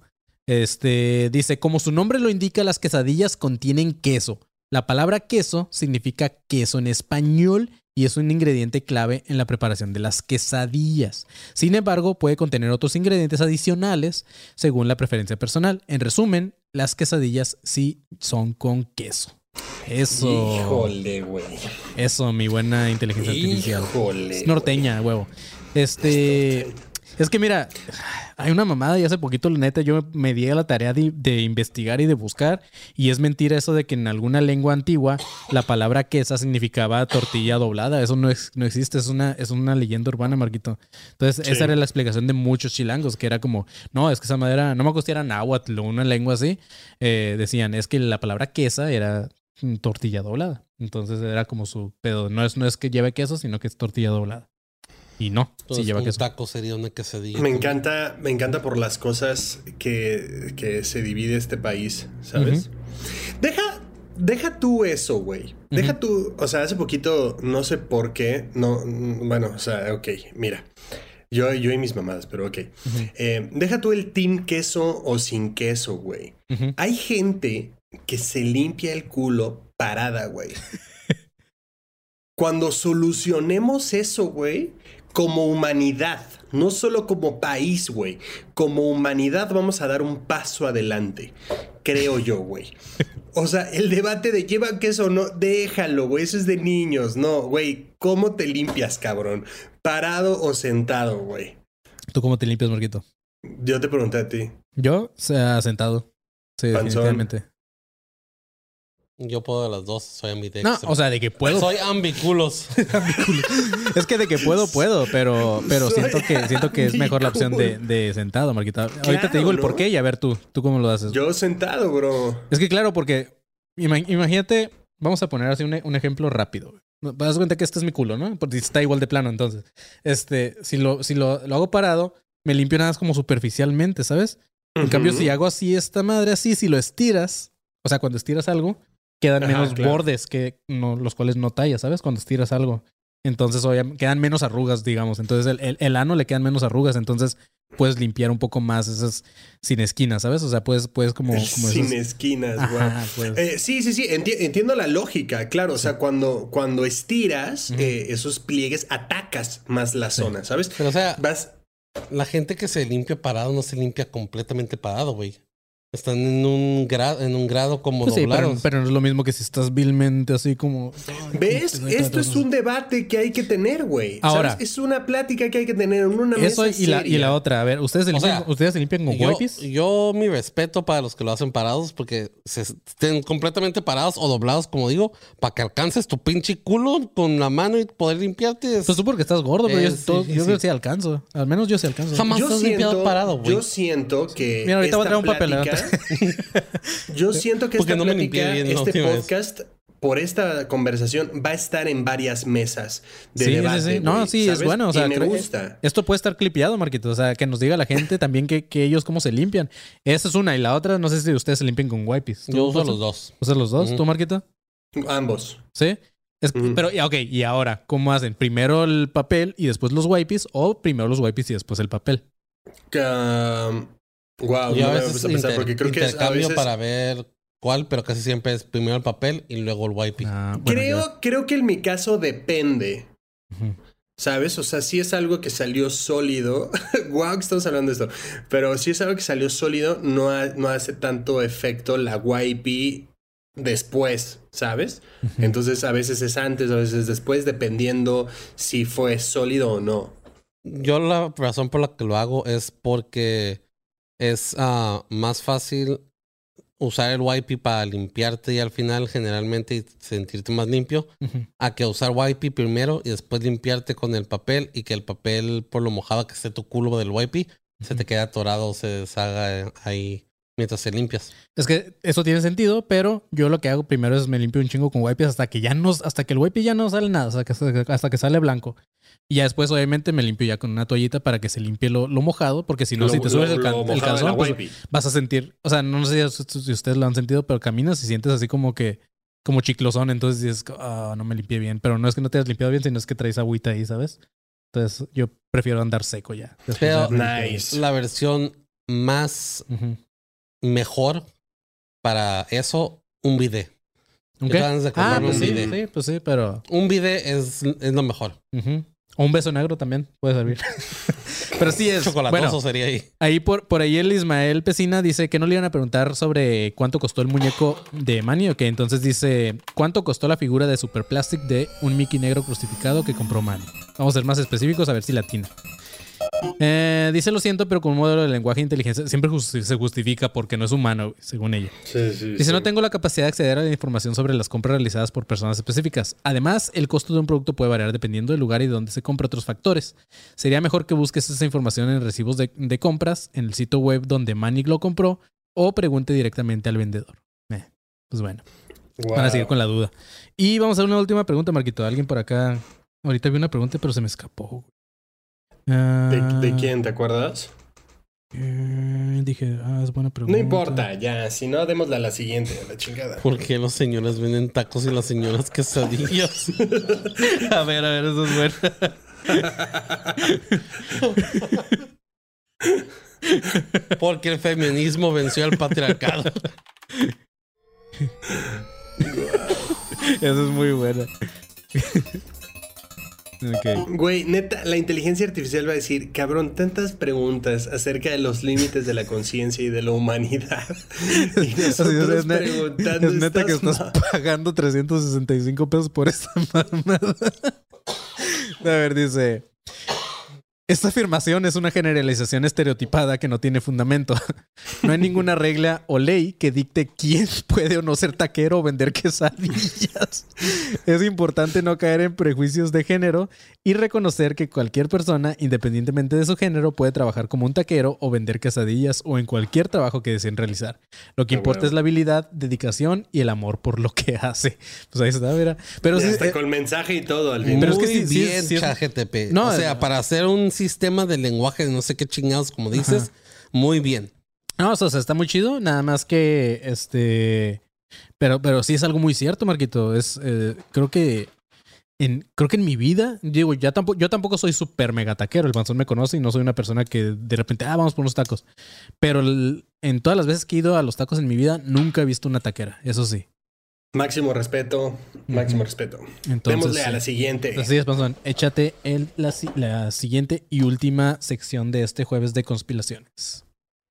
[SPEAKER 3] Dice, como su nombre lo indica, las quesadillas contienen queso. La palabra queso significa queso en español y es un ingrediente clave en la preparación de las quesadillas. Sin embargo, puede contener otros ingredientes adicionales según la preferencia personal. En resumen, las quesadillas sí son con queso. Eso.
[SPEAKER 5] Híjole, güey.
[SPEAKER 3] Eso, mi buena inteligencia artificial.
[SPEAKER 5] Híjole.
[SPEAKER 3] Es norteña, huevo. Es que mira, hay una mamada y hace poquito, la neta, yo me di a la tarea de investigar y de buscar, y es mentira eso de que en alguna lengua antigua la palabra quesa significaba tortilla doblada. Eso no existe, es una leyenda urbana, Marquito. Entonces, esa era la explicación de muchos chilangos, que era como, no, es que esa madera, no me acuerdo si era náhuatl o una lengua así, decían, es que la palabra quesa era tortilla doblada. Entonces era como su pedo. No es que lleve queso, sino que es tortilla doblada. Y no,
[SPEAKER 4] entonces,
[SPEAKER 3] sí lleva queso.
[SPEAKER 4] Un taco sería una quesadilla.
[SPEAKER 5] Me encanta por las cosas que se divide este país, ¿sabes? Deja tú eso, güey. Deja tú, o sea, hace poquito, no sé por qué, bueno, o sea, ok, mira. Yo y mis mamadas, pero ok. Deja tú el team queso o sin queso, güey. Hay gente que se limpia el culo parada, güey. Cuando solucionemos eso, güey, como humanidad, no solo como país, güey, como humanidad vamos a dar un paso adelante, creo yo, güey. O sea, el debate de lleva queso o no, déjalo, güey, eso es de niños. No, güey, ¿cómo te limpias, cabrón? ¿Parado o sentado, güey?
[SPEAKER 3] ¿Tú cómo te limpias, Marquito?
[SPEAKER 5] Yo te pregunté a ti.
[SPEAKER 3] Yo, sentado. Sí, definitivamente.
[SPEAKER 4] Yo puedo de las dos, soy ambidextro.
[SPEAKER 3] No, o sea, de que puedo.
[SPEAKER 4] Soy ambiculos.
[SPEAKER 3] Es que de que puedo, pero siento que es mejor la opción de sentado, Marquita. Claro, ahorita te digo el porqué y a ver tú cómo lo haces.
[SPEAKER 5] Yo sentado, bro.
[SPEAKER 3] Es que claro, porque imagínate, vamos a poner así un ejemplo rápido. Te das cuenta que este es mi culo, ¿no? Porque está igual de plano, entonces. Si lo hago parado, me limpio nada más como superficialmente, ¿sabes? En cambio, si hago así esta madre así, si lo estiras, o sea, cuando estiras algo, quedan menos bordes que los cuales no tallas, ¿sabes? Cuando estiras algo. Entonces, quedan menos arrugas, digamos. Entonces, el ano le quedan menos arrugas. Entonces, puedes limpiar un poco más esas sin esquinas, ¿sabes? O sea, puedes como
[SPEAKER 5] sin esquinas, güey. Pues. Sí. Entiendo la lógica, claro. Sí. O sea, cuando estiras esos pliegues, atacas más la zona, ¿sabes?
[SPEAKER 4] Pero, o sea, La gente que se limpia parado no se limpia completamente parado, güey. Están en un grado como
[SPEAKER 3] Pues sí,
[SPEAKER 4] doblados.
[SPEAKER 3] pero no es lo mismo que si estás vilmente así como...
[SPEAKER 5] ¿Ves? Esto es un debate que hay que tener, güey.
[SPEAKER 3] Ahora.
[SPEAKER 5] ¿Sabes? Es una plática que hay que tener en una mesa
[SPEAKER 3] Eso y la
[SPEAKER 5] seria.
[SPEAKER 3] otra. A ver, ¿ustedes se limpian,
[SPEAKER 4] sea,
[SPEAKER 3] ¿ustedes se limpian con wipes?
[SPEAKER 4] Yo mi respeto para los que lo hacen parados porque se estén completamente parados o doblados, como digo, para que alcances tu pinche culo con la mano y poder limpiarte.
[SPEAKER 3] Pues tú porque estás gordo, pero yo
[SPEAKER 4] sí.
[SPEAKER 3] sí alcanzo. Al menos yo sí alcanzo.
[SPEAKER 4] Jamás
[SPEAKER 5] Yo
[SPEAKER 4] estás limpiado parado, güey.
[SPEAKER 5] yo siento que
[SPEAKER 3] Mira, ahorita voy a
[SPEAKER 5] esta
[SPEAKER 3] traer un papel.
[SPEAKER 5] yo siento que
[SPEAKER 4] Porque
[SPEAKER 5] esta
[SPEAKER 4] no me
[SPEAKER 5] plática,
[SPEAKER 4] limpié bien la
[SPEAKER 5] este
[SPEAKER 4] última vez.
[SPEAKER 5] podcast, por esta conversación, va a estar en varias mesas de
[SPEAKER 3] Sí,
[SPEAKER 5] debate.
[SPEAKER 3] sí, sí. No,
[SPEAKER 5] güey,
[SPEAKER 3] sí,
[SPEAKER 5] ¿sabes?
[SPEAKER 3] es bueno. O sea,
[SPEAKER 5] y me gusta.
[SPEAKER 3] Esto puede estar clipeado, Marquito. O sea, que nos diga la gente también que ellos cómo se limpian. Esa es una. Y la otra, no sé si ustedes se limpian con wipes.
[SPEAKER 4] Yo uso los dos.
[SPEAKER 3] ¿Usas los dos?
[SPEAKER 4] Ujú.
[SPEAKER 3] ¿Tú, Marquito?
[SPEAKER 5] Ambos.
[SPEAKER 3] Sí. Pero, ok, y ahora, ¿cómo hacen? ¿Primero el papel y después los wipes? ¿O primero los wipes y después el papel?
[SPEAKER 5] Wow,
[SPEAKER 4] Yo
[SPEAKER 5] no
[SPEAKER 4] a
[SPEAKER 5] me
[SPEAKER 4] veces
[SPEAKER 5] voy a pensar porque creo que es, a
[SPEAKER 4] intercambio
[SPEAKER 5] veces...
[SPEAKER 4] para ver cuál, pero casi siempre es primero el papel y luego el wipey.
[SPEAKER 3] Ah, bueno,
[SPEAKER 5] Creo que en mi caso depende.
[SPEAKER 3] Ujú.
[SPEAKER 5] ¿Sabes? O sea, si es algo que salió sólido. Wow, que estamos hablando de esto. Pero si es algo que salió sólido, no hace tanto efecto la wipey después, ¿sabes? Entonces a veces es antes, a veces es después, dependiendo si fue sólido o no.
[SPEAKER 4] Yo la razón por la que lo hago es porque es más fácil usar el wipey para limpiarte y al final generalmente y sentirte más limpio
[SPEAKER 3] Ujú.
[SPEAKER 4] a que usar wipey primero y después limpiarte con el papel y que el papel por lo mojado que esté tu culo del wipey se te quede atorado o se deshaga ahí mientras te limpias.
[SPEAKER 3] Es que eso tiene sentido, pero yo lo que hago primero es me limpio un chingo con wipes hasta que el wipey ya no sale nada, hasta que sale blanco. Y ya después, obviamente, me limpio ya con una toallita para que se limpie lo mojado, porque si no, si te subes el calzón, pues, vas a sentir, o sea, no sé si ustedes lo han sentido, pero caminas y sientes así como chiclosón, entonces dices, no me limpié bien, pero no es que no te hayas limpiado bien, sino es que traes agüita ahí, ¿sabes? Entonces yo prefiero andar seco ya.
[SPEAKER 4] Pero
[SPEAKER 5] Nice.
[SPEAKER 4] la versión más
[SPEAKER 3] Uh-huh.
[SPEAKER 4] mejor para eso, un bidet.
[SPEAKER 3] ¿Un
[SPEAKER 4] Yo
[SPEAKER 3] qué?
[SPEAKER 4] antes de comprarme
[SPEAKER 3] Pues
[SPEAKER 4] un
[SPEAKER 3] sí,
[SPEAKER 4] bidet.
[SPEAKER 3] sí, pues sí, pero...
[SPEAKER 4] Un bidet es lo mejor.
[SPEAKER 3] Uh-huh. O un beso negro también puede servir. Pero sí es...
[SPEAKER 4] Chocolatoso
[SPEAKER 3] Bueno,
[SPEAKER 4] sería ahí.
[SPEAKER 3] ahí por ahí el Ismael Pesina dice que no le iban a preguntar sobre cuánto costó el muñeco de Manny, o que entonces dice cuánto costó la figura de Super Plastic de un Mickey negro crucificado que compró Manny. Vamos a ser más específicos a ver si latina. Dice lo siento, pero con un modelo de lenguaje inteligente siempre se justifica porque no es humano, según ella. Dice, no tengo la capacidad de acceder a la información sobre las compras realizadas por personas específicas. Además, el costo de un producto puede variar dependiendo del lugar y de dónde se compra, otros factores. Sería mejor que busques esa información en recibos de compras, en el sitio web donde Manny lo compró, o pregunte directamente al vendedor. Pues bueno, van a seguir con la duda. Y vamos a hacer una última pregunta, Marquito. Alguien por acá... Ahorita vi una pregunta, pero se me escapó.
[SPEAKER 5] ¿De quién? ¿Te acuerdas?
[SPEAKER 3] Dije, es buena pregunta.
[SPEAKER 5] No importa, ya. Si no, démosla a la siguiente, a la chingada.
[SPEAKER 4] ¿Por qué los señores venden tacos y las señoras quesadillas?
[SPEAKER 3] A ver, eso es bueno.
[SPEAKER 4] Porque el feminismo venció al patriarcado.
[SPEAKER 3] Eso es muy buena. Okay.
[SPEAKER 5] Güey, neta, la inteligencia artificial va a decir, cabrón, tantas preguntas acerca de los límites de la conciencia y de la humanidad. Y nosotros preguntando
[SPEAKER 3] es neta que
[SPEAKER 5] estas
[SPEAKER 3] estás pagando 365 pesos por esta mamada. A ver, dice... Esta afirmación es una generalización estereotipada que no tiene fundamento. No hay ninguna regla o ley que dicte quién puede o no ser taquero o vender quesadillas. Es importante no caer en prejuicios de género y reconocer que cualquier persona, independientemente de su género, puede trabajar como un taquero o vender quesadillas o en cualquier trabajo que deseen realizar. Lo que importa es la habilidad, dedicación y el amor por lo que hace. Pues ahí está, mira. Pero
[SPEAKER 5] ya
[SPEAKER 3] sí,
[SPEAKER 5] está con mensaje y todo al final.
[SPEAKER 3] Pero es
[SPEAKER 4] Muy
[SPEAKER 3] que sí,
[SPEAKER 4] bien,
[SPEAKER 3] sí es-
[SPEAKER 4] ChatGPT.
[SPEAKER 3] No,
[SPEAKER 4] o sea, para hacer un sistema de lenguaje de no sé qué chingados, como dices, muy bien.
[SPEAKER 3] No, o sea, está muy chido, nada más que pero sí es algo muy cierto, Marquito. Creo que en mi vida, digo, yo tampoco soy súper mega taquero. El Panzón me conoce y no soy una persona que de repente, vamos por unos tacos. Pero en todas las veces que he ido a los tacos en mi vida, nunca he visto una taquera, eso sí.
[SPEAKER 5] Máximo respeto, máximo respeto.
[SPEAKER 3] Entonces,
[SPEAKER 5] Démosle a
[SPEAKER 3] sí.
[SPEAKER 5] la siguiente.
[SPEAKER 3] Así es, Panzón. Échate la siguiente y última sección de este jueves de conspiraciones.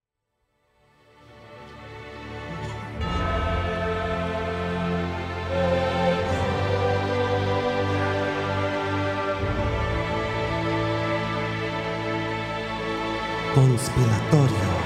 [SPEAKER 4] Conspiratorio.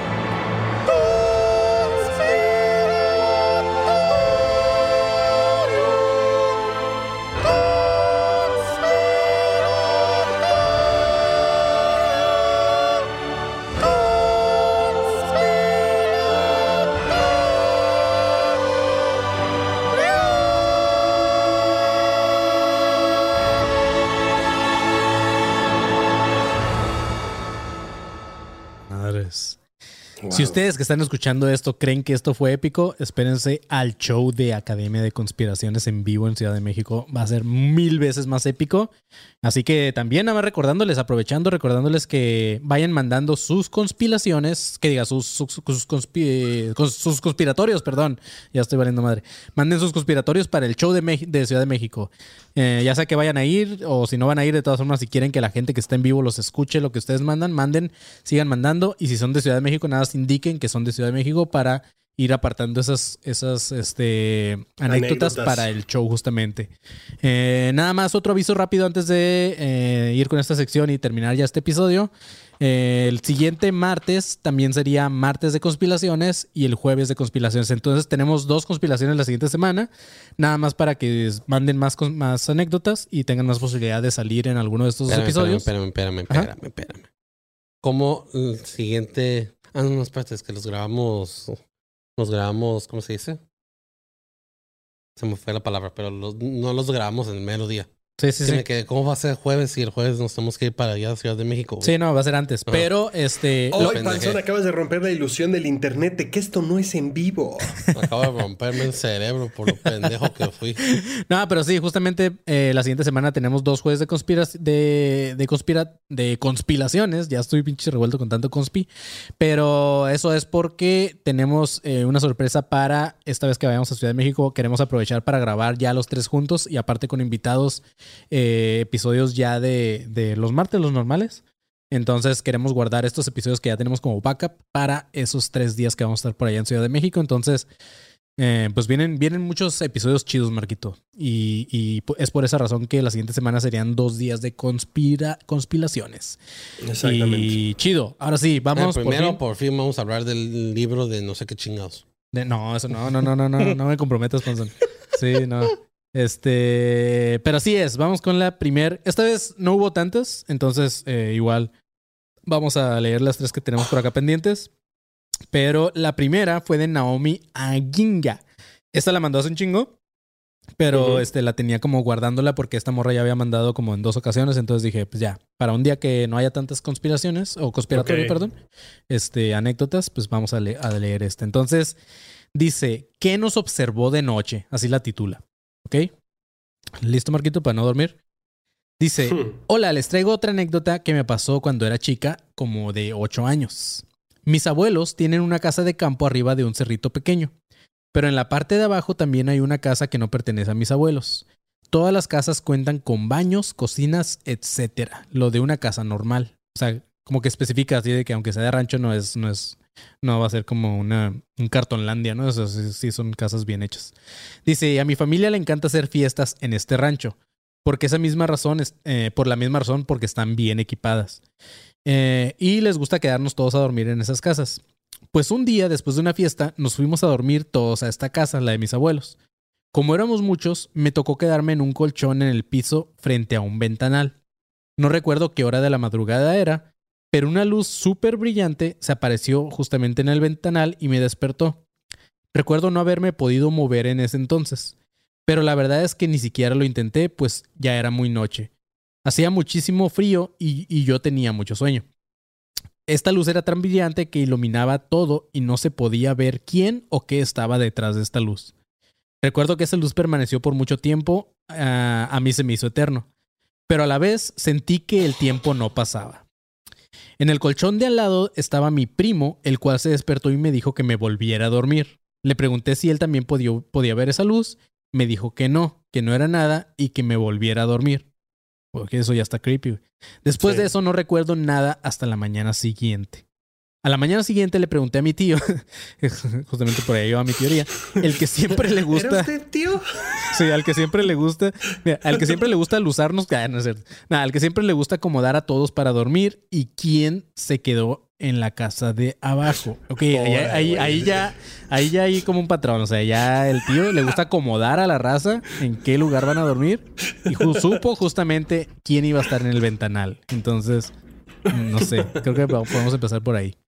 [SPEAKER 3] Madres.
[SPEAKER 5] Wow.
[SPEAKER 3] Si ustedes que están escuchando esto creen que esto fue épico, espérense al show de Academia de Conspiraciones en vivo en Ciudad de México. Va a ser 1000 veces más épico. Así que también nada más recordándoles que vayan mandando sus conspiraciones, que diga sus conspiratorios, perdón. Ya estoy valiendo madre. Manden sus conspiratorios para el show de Ciudad de México. Ya sea que vayan a ir o si no van a ir, de todas formas, si quieren que la gente que está en vivo los escuche lo que ustedes mandan, manden, sigan mandando. Y si son de Ciudad de México, nada más indiquen que son de Ciudad de México para ir apartando esas anécdotas para el show justamente. Nada más otro aviso rápido antes de ir con esta sección y terminar ya este episodio. El siguiente martes también sería martes de conspiraciones y el jueves de conspiraciones. Entonces tenemos 2 conspiraciones la siguiente semana. Nada más para que manden más anécdotas y tengan más posibilidad de salir en alguno de estos episodios.
[SPEAKER 4] Espérame. ¿Cómo el siguiente? No, espérate, es que los grabamos, ¿cómo se dice? Se me fue la palabra, pero no los grabamos en el mero día.
[SPEAKER 3] Sí.
[SPEAKER 4] Me quedé, ¿cómo va a ser jueves si el jueves nos tenemos que ir para allá a Ciudad de México? Güey?
[SPEAKER 3] Sí, no, va a ser antes.
[SPEAKER 4] Ajá.
[SPEAKER 3] Pero
[SPEAKER 5] Hoy, Panzón, acabas de romper la ilusión del internet de que esto no es en vivo.
[SPEAKER 4] Acabo de romperme el cerebro por lo pendejo que fui.
[SPEAKER 3] No, pero sí, justamente la siguiente semana tenemos 2 jueves de conspiraciones. Ya estoy pinche revuelto con tanto conspi. Pero eso es porque tenemos una sorpresa para esta vez que vayamos a Ciudad de México. Queremos aprovechar para grabar ya los 3 juntos y aparte con invitados episodios ya de los martes, los normales. Entonces queremos guardar estos episodios que ya tenemos como backup para esos 3 días que vamos a estar por allá en Ciudad de México. Entonces pues vienen muchos episodios chidos, Marquito. Y es por esa razón que la siguiente semana serían 2 días de conspiraciones.
[SPEAKER 5] Exactamente.
[SPEAKER 3] Y chido. Ahora sí, vamos.
[SPEAKER 4] Primero, por fin vamos a hablar del libro de no sé qué chingados.
[SPEAKER 3] No, eso no me comprometas, Panzón. Sí, no. Pero así es, vamos con la primer. Esta vez no hubo tantas, entonces igual vamos a leer las 3 que tenemos por acá pendientes. Pero la primera fue de Naomi Aguinga. Esta la mandó hace un chingo, pero la tenía como guardándola porque esta morra ya había mandado como en 2 ocasiones. Entonces dije, pues ya, para un día que no haya tantas conspiraciones, o conspiratorio, perdón, anécdotas, pues vamos a leer esta. Entonces dice, ¿qué nos observó de noche? Así la titula. ¿Ok? ¿Listo, Marquito, para no dormir? Dice, hola, les traigo otra anécdota que me pasó cuando era chica, como de 8 años. Mis abuelos tienen una casa de campo arriba de un cerrito pequeño, pero en la parte de abajo también hay una casa que no pertenece a mis abuelos. Todas las casas cuentan con baños, cocinas, etcétera. Lo de una casa normal. O sea, como que especifica así de que aunque sea de rancho no va a ser como un cartonlandia, ¿no? Eso sí son casas bien hechas. Dice, a mi familia le encanta hacer fiestas en este rancho. Por la misma razón, porque están bien equipadas. Y les gusta quedarnos todos a dormir en esas casas. Pues un día, después de una fiesta, nos fuimos a dormir todos a esta casa, la de mis abuelos. Como éramos muchos, me tocó quedarme en un colchón en el piso frente a un ventanal. No recuerdo qué hora de la madrugada era, pero una luz súper brillante se apareció justamente en el ventanal y me despertó. Recuerdo no haberme podido mover en ese entonces, pero la verdad es que ni siquiera lo intenté, pues ya era muy noche. Hacía muchísimo frío y yo tenía mucho sueño. Esta luz era tan brillante que iluminaba todo y no se podía ver quién o qué estaba detrás de esta luz. Recuerdo que esa luz permaneció por mucho tiempo, a mí se me hizo eterno, pero a la vez sentí que el tiempo no pasaba. En el colchón de al lado estaba mi primo, el cual se despertó y me dijo que me volviera a dormir. Le pregunté si él también podía ver esa luz me dijo que no era nada y que me volviera a dormir. Porque eso ya está creepy. Después de eso no recuerdo nada hasta la mañana siguiente. A la mañana siguiente le pregunté a mi tío, justamente por ahí va mi teoría, el que siempre le gusta...
[SPEAKER 5] ¿Era usted, tío?
[SPEAKER 3] Sí, al que siempre le gusta... Mira, al que siempre le gusta alusarnos... no es cierto. Nada, al que siempre le gusta acomodar a todos para dormir y quién se quedó en la casa de abajo. Ok, ahí ya hay como un patrón. O sea, ya el tío le gusta acomodar a la raza en qué lugar van a dormir y supo justamente quién iba a estar en el ventanal. Entonces, no sé, creo que podemos empezar por ahí.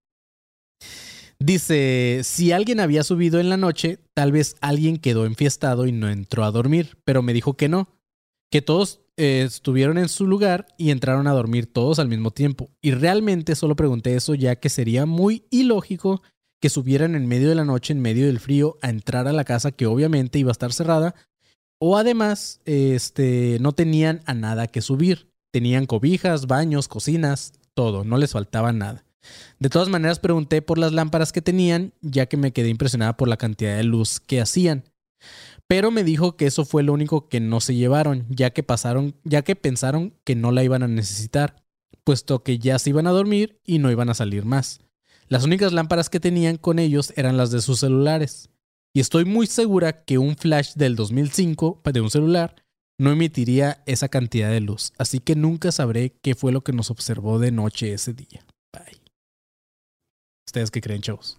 [SPEAKER 3] Dice, si alguien había subido en la noche, tal vez alguien quedó enfiestado y no entró a dormir, pero me dijo que no, que todos estuvieron en su lugar y entraron a dormir todos al mismo tiempo. Y realmente solo pregunté eso ya que sería muy ilógico que subieran en medio de la noche, en medio del frío, a entrar a la casa que obviamente iba a estar cerrada. O además, no tenían a nada que subir. Tenían cobijas, baños, cocinas, todo, no les faltaba nada. De todas maneras pregunté por las lámparas que tenían, ya que me quedé impresionada por la cantidad de luz que hacían. Pero me dijo que eso fue lo único que no se llevaron, ya que pensaron que no la iban a necesitar, puesto que ya se iban a dormir y no iban a salir más. Las únicas lámparas que tenían con ellos eran las de sus celulares. Y estoy muy segura que un flash del 2005 de un celular no emitiría esa cantidad de luz. Así que nunca sabré qué fue lo que nos observó de noche ese día. Bye. ¿Ustedes qué creen, chavos?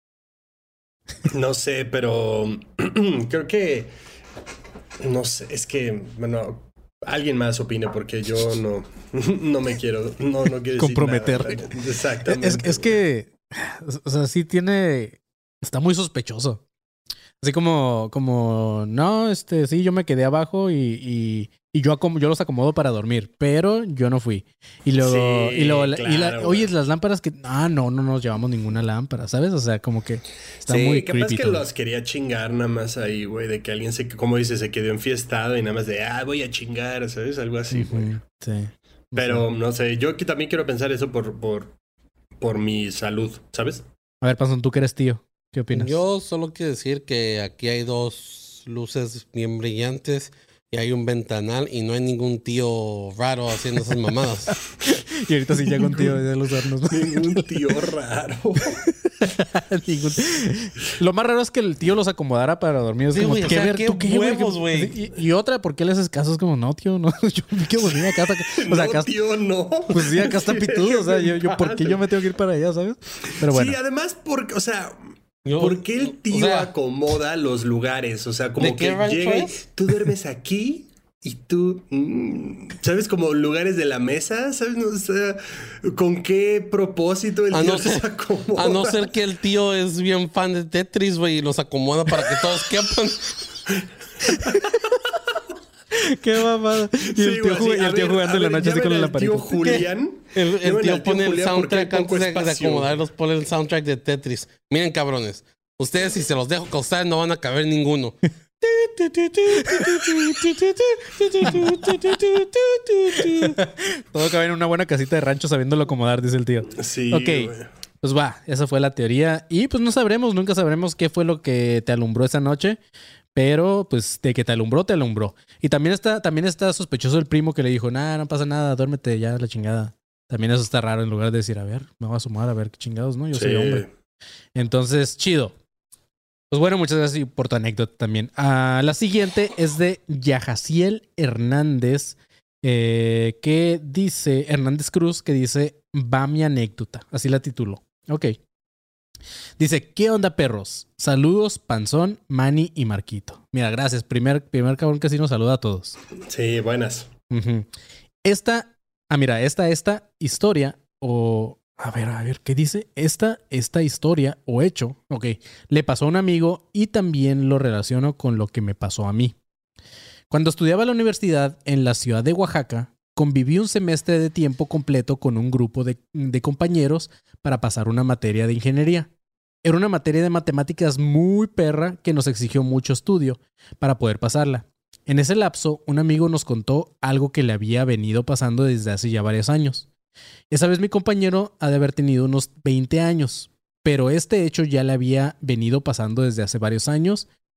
[SPEAKER 5] No sé, pero creo que... No sé, es que, bueno, alguien más opine porque yo no me quiero, no quiero
[SPEAKER 3] comprometer.
[SPEAKER 5] Decir nada. Exactamente.
[SPEAKER 3] Es que, o sea, sí tiene... Está muy sospechoso. Así como no, sí, yo me quedé abajo y yo los acomodo para dormir, pero yo no fui. Y luego,
[SPEAKER 5] sí, claro,
[SPEAKER 3] oye, las lámparas que... no nos llevamos ninguna lámpara, ¿sabes? O sea, como que está muy creepy.
[SPEAKER 5] Capaz que
[SPEAKER 3] todo.
[SPEAKER 5] los quería chingar nada más ahí, güey, de que alguien como dice, se quedó enfiestado y nada más de, voy a chingar, ¿sabes? Algo así, güey.
[SPEAKER 3] Sí.
[SPEAKER 5] Pero, no sé, yo también quiero pensar eso por mi salud, ¿sabes?
[SPEAKER 3] A ver, Panzón, tú que eres tío. ¿Qué opinas?
[SPEAKER 4] Yo solo quiero decir que aquí hay dos luces bien brillantes y hay un ventanal y no hay ningún tío raro haciendo esas mamadas.
[SPEAKER 3] Y ahorita sí llega un tío de los hornos.
[SPEAKER 5] Ningún tío raro.
[SPEAKER 3] Lo más raro es que el tío los acomodara para dormir. Es
[SPEAKER 4] sí,
[SPEAKER 3] como,
[SPEAKER 4] güey, qué huevos, güey.
[SPEAKER 3] Y otra, ¿por qué le haces caso? Es como, no, tío, no. Yo me quiero dormir acá. O sea, acá,
[SPEAKER 5] tío, no.
[SPEAKER 3] Pues sí, acá está pitudo. O sea, yo ¿por qué yo me tengo que ir para allá, sabes? Pero bueno.
[SPEAKER 5] Sí, además, ¿por qué el tío acomoda los lugares? O sea, como que llega, tú duermes aquí y tú, ¿sabes? Como lugares de la mesa, ¿sabes? O sea, ¿con qué propósito el tío los acomoda?
[SPEAKER 4] A no ser que el tío es bien fan de Tetris, güey, y los acomoda para que todos quepan.
[SPEAKER 3] Qué mamada. Y el tío jugando en la noche así con la lamparita.
[SPEAKER 5] El tío Julián.
[SPEAKER 4] El tío pone el soundtrack antes de acomodarlos, pone el soundtrack de Tetris. Miren, cabrones. Ustedes, si se los dejo causar, no van a caber ninguno.
[SPEAKER 3] Todo cabe en una buena casita de rancho sabiéndolo acomodar, dice el tío.
[SPEAKER 5] Sí.
[SPEAKER 3] Ok. Güey. Pues va, esa fue la teoría. Y pues nunca sabremos qué fue lo que te alumbró esa noche. Pero, pues, de que te alumbró, te alumbró. Y también está sospechoso el primo que le dijo, no pasa nada, duérmete ya, la chingada. También eso está raro en lugar de decir, a ver, me voy a sumar a ver qué chingados, ¿no? Yo soy hombre. Entonces, chido. Pues bueno, muchas gracias por tu anécdota también. La siguiente es de Yajaciel Hernández, que dice, Hernández Cruz, que dice, va mi anécdota. Así la tituló. Ok. Dice, ¿qué onda, perros? Saludos, Panzón, Manny y Marquito. Mira, gracias. Primer cabrón que sí nos saluda a todos.
[SPEAKER 5] Sí, buenas.
[SPEAKER 3] Uh-huh. Esta historia, o... A ver, ¿qué dice? Esta historia o hecho, ok, le pasó a un amigo y también lo relaciono con lo que me pasó a mí. Cuando estudiaba en la universidad en la ciudad de Oaxaca, conviví un semestre de tiempo completo con un grupo de compañeros para pasar una materia de ingeniería. Era una materia de matemáticas muy perra que nos exigió mucho estudio para poder pasarla. En ese lapso, un amigo nos contó algo que le había venido pasando desde hace ya varios años. Esa vez mi compañero ha de haber tenido unos 20 años, pero este hecho ya le había venido pasando desde hace varios años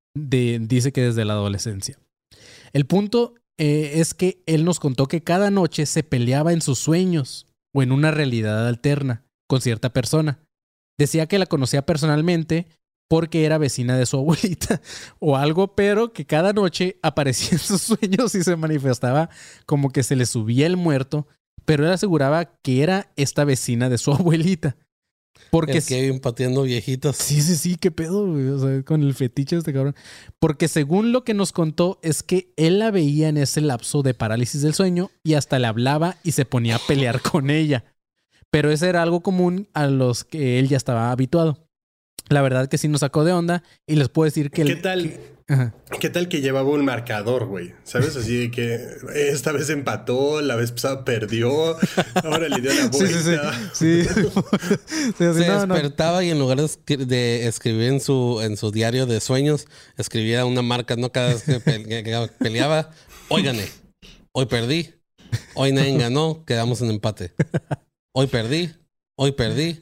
[SPEAKER 3] dice que desde la adolescencia. El punto es que él nos contó que cada noche se peleaba en sus sueños o en una realidad alterna con cierta persona. Decía que la conocía personalmente porque era vecina de su abuelita o algo, pero que cada noche aparecía en sus sueños y se manifestaba como que se le subía el muerto, pero él aseguraba que era esta vecina de su abuelita. Porque
[SPEAKER 4] el Kevin pateando viejitos.
[SPEAKER 3] Sí, qué pedo, güey. O sea, con el fetiche de este cabrón. Porque según lo que nos contó es que él la veía en ese lapso de parálisis del sueño y hasta le hablaba y se ponía a pelear con ella. Pero ese era algo común a los que él ya estaba habituado. La verdad que sí nos sacó de onda y les puedo decir que...
[SPEAKER 5] ¿Qué tal que llevaba un marcador, güey? ¿Sabes? Así de que esta vez empató, la vez pasada perdió, ahora le dio la vuelta.
[SPEAKER 3] Sí.
[SPEAKER 4] Se despertaba y en lugar de escribir en su diario de sueños, escribía una marca, ¿no? Cada vez que peleaba, hoy gané, hoy perdí, hoy nadie ganó, quedamos en empate. Hoy perdí, hoy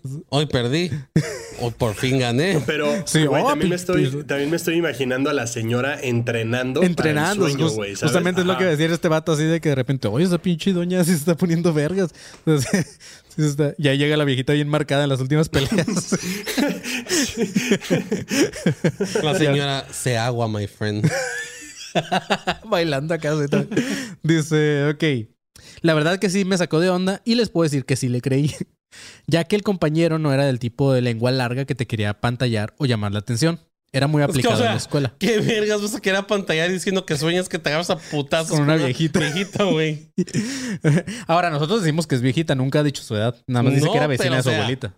[SPEAKER 4] por fin gané.
[SPEAKER 5] Pero
[SPEAKER 3] sí,
[SPEAKER 5] güey, también me estoy imaginando a la señora entrenando para el sueño, güey.
[SPEAKER 3] Justamente es lo que iba a decir este vato así de que de repente, oye, esa pinche doña sí se está poniendo vergas. Entonces, ya llega la viejita bien marcada en las últimas peleas.
[SPEAKER 4] La señora se agua, my friend.
[SPEAKER 3] Bailando acá. Dice, ok. La verdad que sí me sacó de onda y les puedo decir que sí le creí. Ya que el compañero no era del tipo de lengua larga que te quería apantallar o llamar la atención. Era muy aplicado en la escuela.
[SPEAKER 4] ¿Qué vergas vas a querer apantallar diciendo que sueñas que te agarras a putazos
[SPEAKER 3] con una viejita?
[SPEAKER 4] Viejita, güey.
[SPEAKER 3] Ahora, nosotros decimos que es viejita, nunca ha dicho su edad. Nada más dice que era vecina de su abuelita.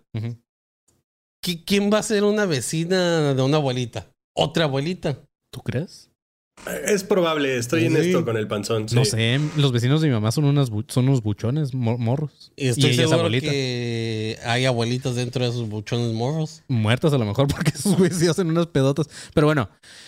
[SPEAKER 4] ¿Quién va a ser una vecina de una abuelita? ¿Otra abuelita?
[SPEAKER 3] ¿Tú crees?
[SPEAKER 5] Es probable, estoy en esto con el panzón. Sí.
[SPEAKER 3] No sé, los vecinos de mi mamá son unos buchones morros.
[SPEAKER 4] Y estoy seguro que hay abuelitas dentro de esos buchones morros.
[SPEAKER 3] Muertas a lo mejor porque esos güeyes sí hacen unas pedotas. Pero bueno,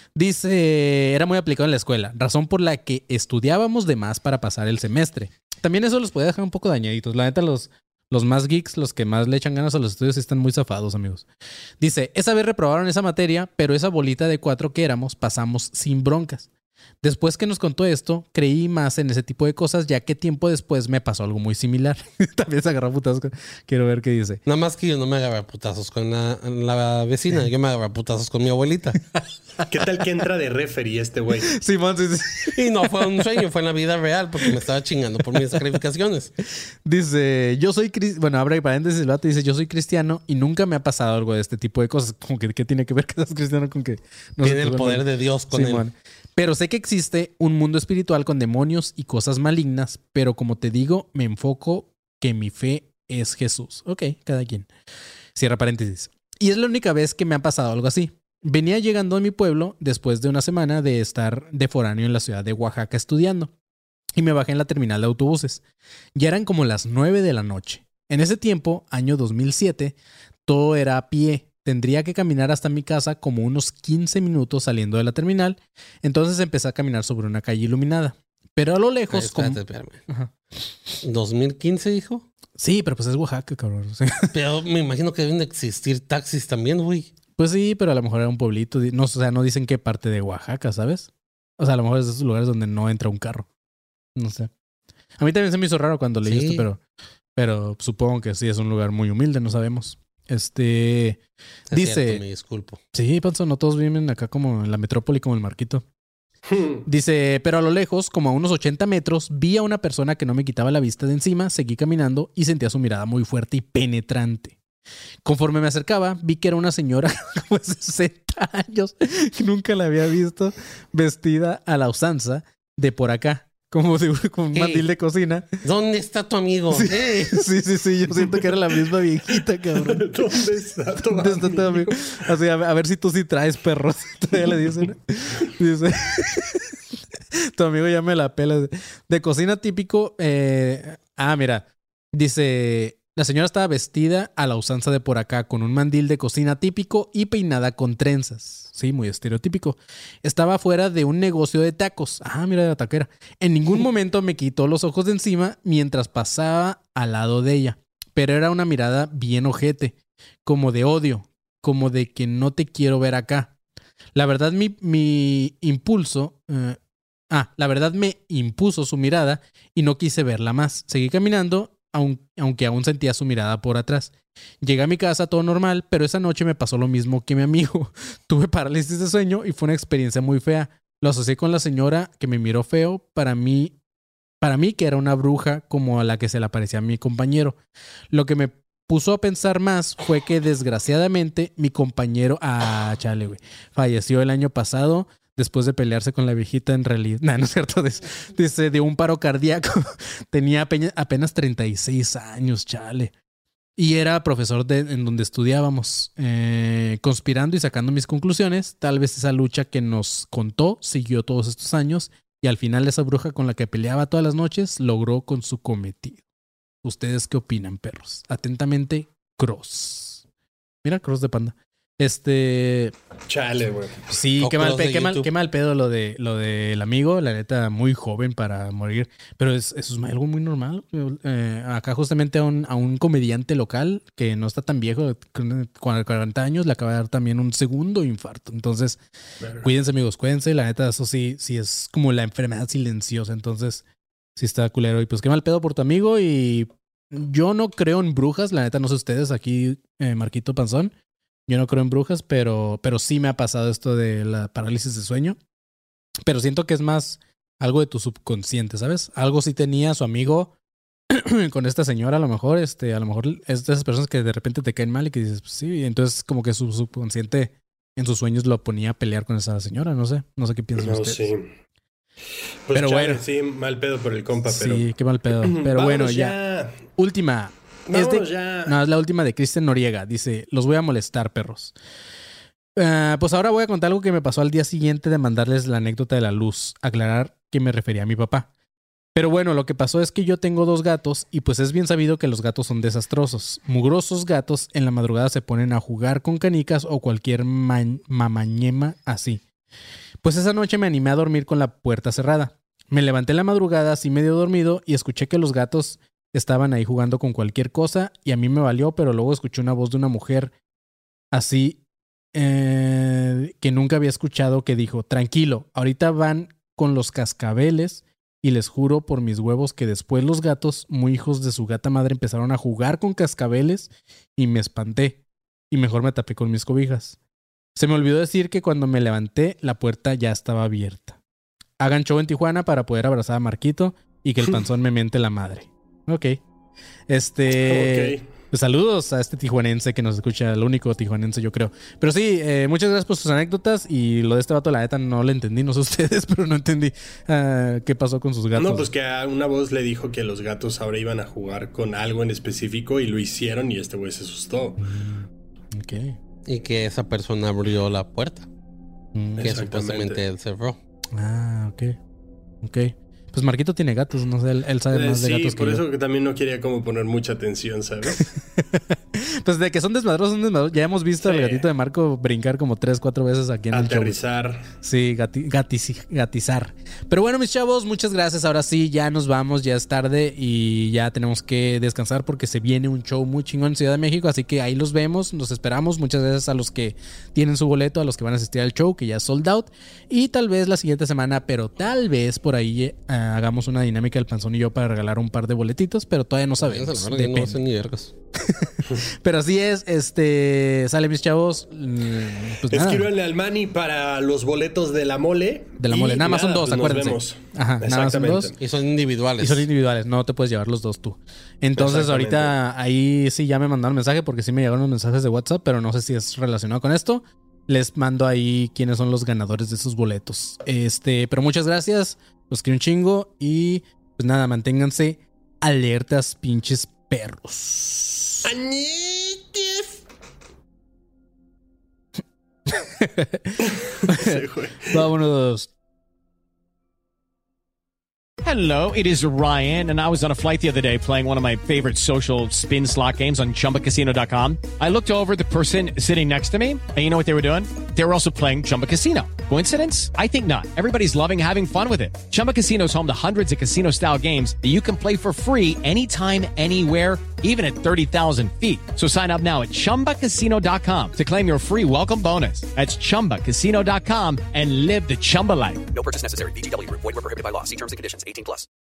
[SPEAKER 3] dice, era muy aplicado en la escuela, razón por la que estudiábamos de más para pasar el semestre. También eso los puede dejar un poco dañaditos. La neta, los más geeks, los que más le echan ganas a los estudios, están muy zafados, amigos. Dice, esa vez reprobaron esa materia, pero esa bolita de 4 que éramos, pasamos sin broncas. Después que nos contó esto, creí más en ese tipo de cosas, ya que tiempo después me pasó algo muy similar. También se agarró putazos. Quiero ver qué dice.
[SPEAKER 4] Nada más que yo no me agarré putazos con la vecina, yo me agarré putazos con mi abuelita.
[SPEAKER 5] ¿Qué tal que entra de referee este güey?
[SPEAKER 3] Simón, sí.
[SPEAKER 4] Y no fue un sueño, fue en la vida real, porque me estaba chingando por mis sacrificaciones.
[SPEAKER 3] Dice, yo soy bueno, abre paréntesis, el vato dice, yo soy cristiano y nunca me ha pasado algo de este tipo de cosas. Como que, ¿qué tiene que ver que seas cristiano con que... No
[SPEAKER 4] tiene el poder de Dios con él.
[SPEAKER 3] Pero sé que existe un mundo espiritual con demonios y cosas malignas, pero como te digo, me enfoco que mi fe es Jesús. Ok, cada quien. Cierra paréntesis. Y es la única vez que me ha pasado algo así. Venía llegando a mi pueblo después de una semana de estar de foráneo en la ciudad de Oaxaca estudiando. Y me bajé en la terminal de autobuses. Ya eran como las 9 de la noche. En ese tiempo, año 2007, todo era a pie. Tendría que caminar hasta mi casa como unos 15 minutos saliendo de la terminal. Entonces empecé a caminar sobre una calle iluminada. Pero a lo lejos...
[SPEAKER 4] Espérame. Ajá. ¿2015, dijo?
[SPEAKER 3] Sí, pero pues es Oaxaca, cabrón. Sí.
[SPEAKER 4] Pero me imagino que deben de existir taxis también, güey.
[SPEAKER 3] Pues sí, pero a lo mejor era un pueblito. No, o sea, no dicen qué parte de Oaxaca, ¿sabes? O sea, a lo mejor es de esos lugares donde no entra un carro. No sé. A mí también se me hizo raro cuando leí esto, pero supongo que sí es un lugar muy humilde, no sabemos. Dice...
[SPEAKER 4] Cierto, me disculpo.
[SPEAKER 3] Sí, Panzo, no todos viven acá como en la metrópoli, como el Marquito. Dice, pero a lo lejos, como a unos 80 metros, vi a una persona que no me quitaba la vista de encima, seguí caminando y sentía su mirada muy fuerte y penetrante. Conforme me acercaba, vi que era una señora como de 60 años, que nunca la había visto, vestida a la usanza de por acá. Como con un mandil de cocina.
[SPEAKER 4] ¿Dónde está tu amigo?
[SPEAKER 3] Sí, sí. Yo siento que era la misma viejita, cabrón.
[SPEAKER 5] ¿Dónde está tu amigo?
[SPEAKER 3] Así, a ver si tú sí traes perros. Todavía le dicen. Dice... Tu amigo ya me la pela. De cocina típico... mira. Dice... La señora estaba vestida a la usanza de por acá, con un mandil de cocina típico y peinada con trenzas. Sí, muy estereotípico. Estaba fuera de un negocio de tacos. Mira la taquera. En ningún momento me quitó los ojos de encima mientras pasaba al lado de ella. Pero era una mirada bien ojete, como de odio, como de que no te quiero ver acá. La verdad, mi impulso... la verdad me impuso su mirada y no quise verla más. Seguí caminando, aunque aún sentía su mirada por atrás. Llegué a mi casa todo normal, pero esa noche me pasó lo mismo que mi amigo. Tuve parálisis de sueño y fue una experiencia muy fea. Lo asocié con la señora que me miró feo. Para mí que era una bruja como a la que se le aparecía a mi compañero. Lo que me puso a pensar más fue que desgraciadamente mi compañero... chale, güey. Falleció el año pasado después de pelearse con la viejita en realidad. No es cierto. Dice, de un paro cardíaco. Tenía apenas 36 años, chale. Y era profesor en donde estudiábamos. Conspirando y sacando mis conclusiones, tal vez esa lucha que nos contó siguió todos estos años y al final esa bruja con la que peleaba todas las noches logró con su cometido. ¿Ustedes qué opinan, perros? Atentamente, Cross. Mira, Cross de Panda.
[SPEAKER 5] Chale, güey.
[SPEAKER 3] Sí, qué mal pedo lo del amigo, la neta, muy joven para morir. Pero eso es algo muy normal. Acá justamente a un comediante local que no está tan viejo, con 40 años, le acaba de dar también un segundo infarto. Entonces, cuídense, amigos, cuídense. La neta, eso sí es como la enfermedad silenciosa. Entonces, sí está culero. Y pues qué mal pedo por tu amigo. Y yo no creo en brujas. La neta, no sé ustedes aquí, Marquito Panzón. Yo no creo en brujas, pero sí me ha pasado esto de la parálisis de sueño. Pero siento que es más algo de tu subconsciente, ¿sabes? Algo sí tenía su amigo con esta señora, a lo mejor es de esas personas que de repente te caen mal y que dices, pues sí, entonces como que su subconsciente en sus sueños lo ponía a pelear con esa señora, no sé qué piensan ustedes.
[SPEAKER 5] Sí. Pues
[SPEAKER 3] pero
[SPEAKER 5] chale,
[SPEAKER 3] bueno.
[SPEAKER 5] Sí, mal pedo por el compa, pero...
[SPEAKER 3] Sí, qué mal pedo. Pero bueno, ya. Última.
[SPEAKER 5] Ya.
[SPEAKER 3] No, es la última de Cristian Noriega. Dice, los voy a molestar, perros. Pues ahora voy a contar algo que me pasó al día siguiente de mandarles la anécdota de la luz. Aclarar que me refería a mi papá. Pero bueno, lo que pasó es que yo tengo 2 gatos y pues es bien sabido que los gatos son desastrosos. Mugrosos gatos en la madrugada se ponen a jugar con canicas o cualquier mamañema así. Pues esa noche me animé a dormir con la puerta cerrada. Me levanté en la madrugada así medio dormido y escuché que los gatos estaban ahí jugando con cualquier cosa y a mí me valió, pero luego escuché una voz de una mujer así que nunca había escuchado que dijo, tranquilo, ahorita van con los cascabeles y les juro por mis huevos que después los gatos, muy hijos de su gata madre, empezaron a jugar con cascabeles y me espanté y mejor me tapé con mis cobijas. Se me olvidó decir que cuando me levanté la puerta ya estaba abierta. Hagan show en Tijuana para poder abrazar a Marquito y que el panzón me miente la madre. Ok. Pues saludos a este tijuanense que nos escucha, el único tijuanense yo creo. Pero sí, muchas gracias por sus anécdotas y lo de este vato la neta no lo entendí, no sé ustedes, pero no entendí qué pasó con sus gatos.
[SPEAKER 5] No, pues que a una voz le dijo que los gatos ahora iban a jugar con algo en específico y lo hicieron y este güey se asustó.
[SPEAKER 3] Ok.
[SPEAKER 4] Y que esa persona abrió la puerta. Que supuestamente él cerró.
[SPEAKER 3] Ok. Pues Marquito tiene gatos, no sé, él sabe más de gatos que yo.
[SPEAKER 5] Sí, por eso que también no quería como poner mucha atención, ¿sabes?
[SPEAKER 3] Pues de que son desmadrosos. Ya hemos visto al gatito de Marco brincar como 3-4 veces aquí en
[SPEAKER 5] Aterrizar.
[SPEAKER 3] el show. Sí, gatizar. Pero bueno, mis chavos, muchas gracias. Ahora sí, ya nos vamos, ya es tarde y ya tenemos que descansar porque se viene un show muy chingón en Ciudad de México. Así que ahí los vemos, los esperamos. Muchas gracias a los que tienen su boleto, a los que van a asistir al show, que ya es sold out. Y tal vez la siguiente semana, pero tal vez por ahí hagamos una dinámica del Panzón y yo para regalar un par de boletitos, pero todavía no sabemos.
[SPEAKER 4] No sé ni vergas.
[SPEAKER 3] Pero así es, sale mis chavos. Pues
[SPEAKER 5] escríbanle al Manny para los boletos de la mole.
[SPEAKER 3] De la mole, nada más son 2,
[SPEAKER 5] pues
[SPEAKER 3] acuérdense.
[SPEAKER 5] Vemos.
[SPEAKER 3] Ajá, nada más son 2.
[SPEAKER 4] Y son individuales.
[SPEAKER 3] No te puedes llevar los 2 tú. Entonces ahorita ahí sí ya me mandaron mensaje porque sí me llegaron los mensajes de WhatsApp, pero no sé si es relacionado con esto. Les mando ahí quiénes son los ganadores de esos boletos. Pero muchas gracias. Los quiero un chingo y pues nada, manténganse alertas, pinches perros. Vámonos.
[SPEAKER 1] Hello, it is Ryan, and I was on a flight the other day playing one of my favorite social spin slot games on ChumbaCasino.com. I looked over at the person sitting next to me, and you know what they were doing? They were also playing Chumba Casino. Coincidence? I think not. Everybody's loving having fun with it. Chumba Casino is home to hundreds of casino-style games that you can play for free anytime, anywhere, even at 30,000 feet. So sign up now at ChumbaCasino.com to claim your free welcome bonus. That's ChumbaCasino.com and live the Chumba life.
[SPEAKER 6] No purchase necessary. VGW Group. Void where prohibited by law. See terms and conditions. 18+.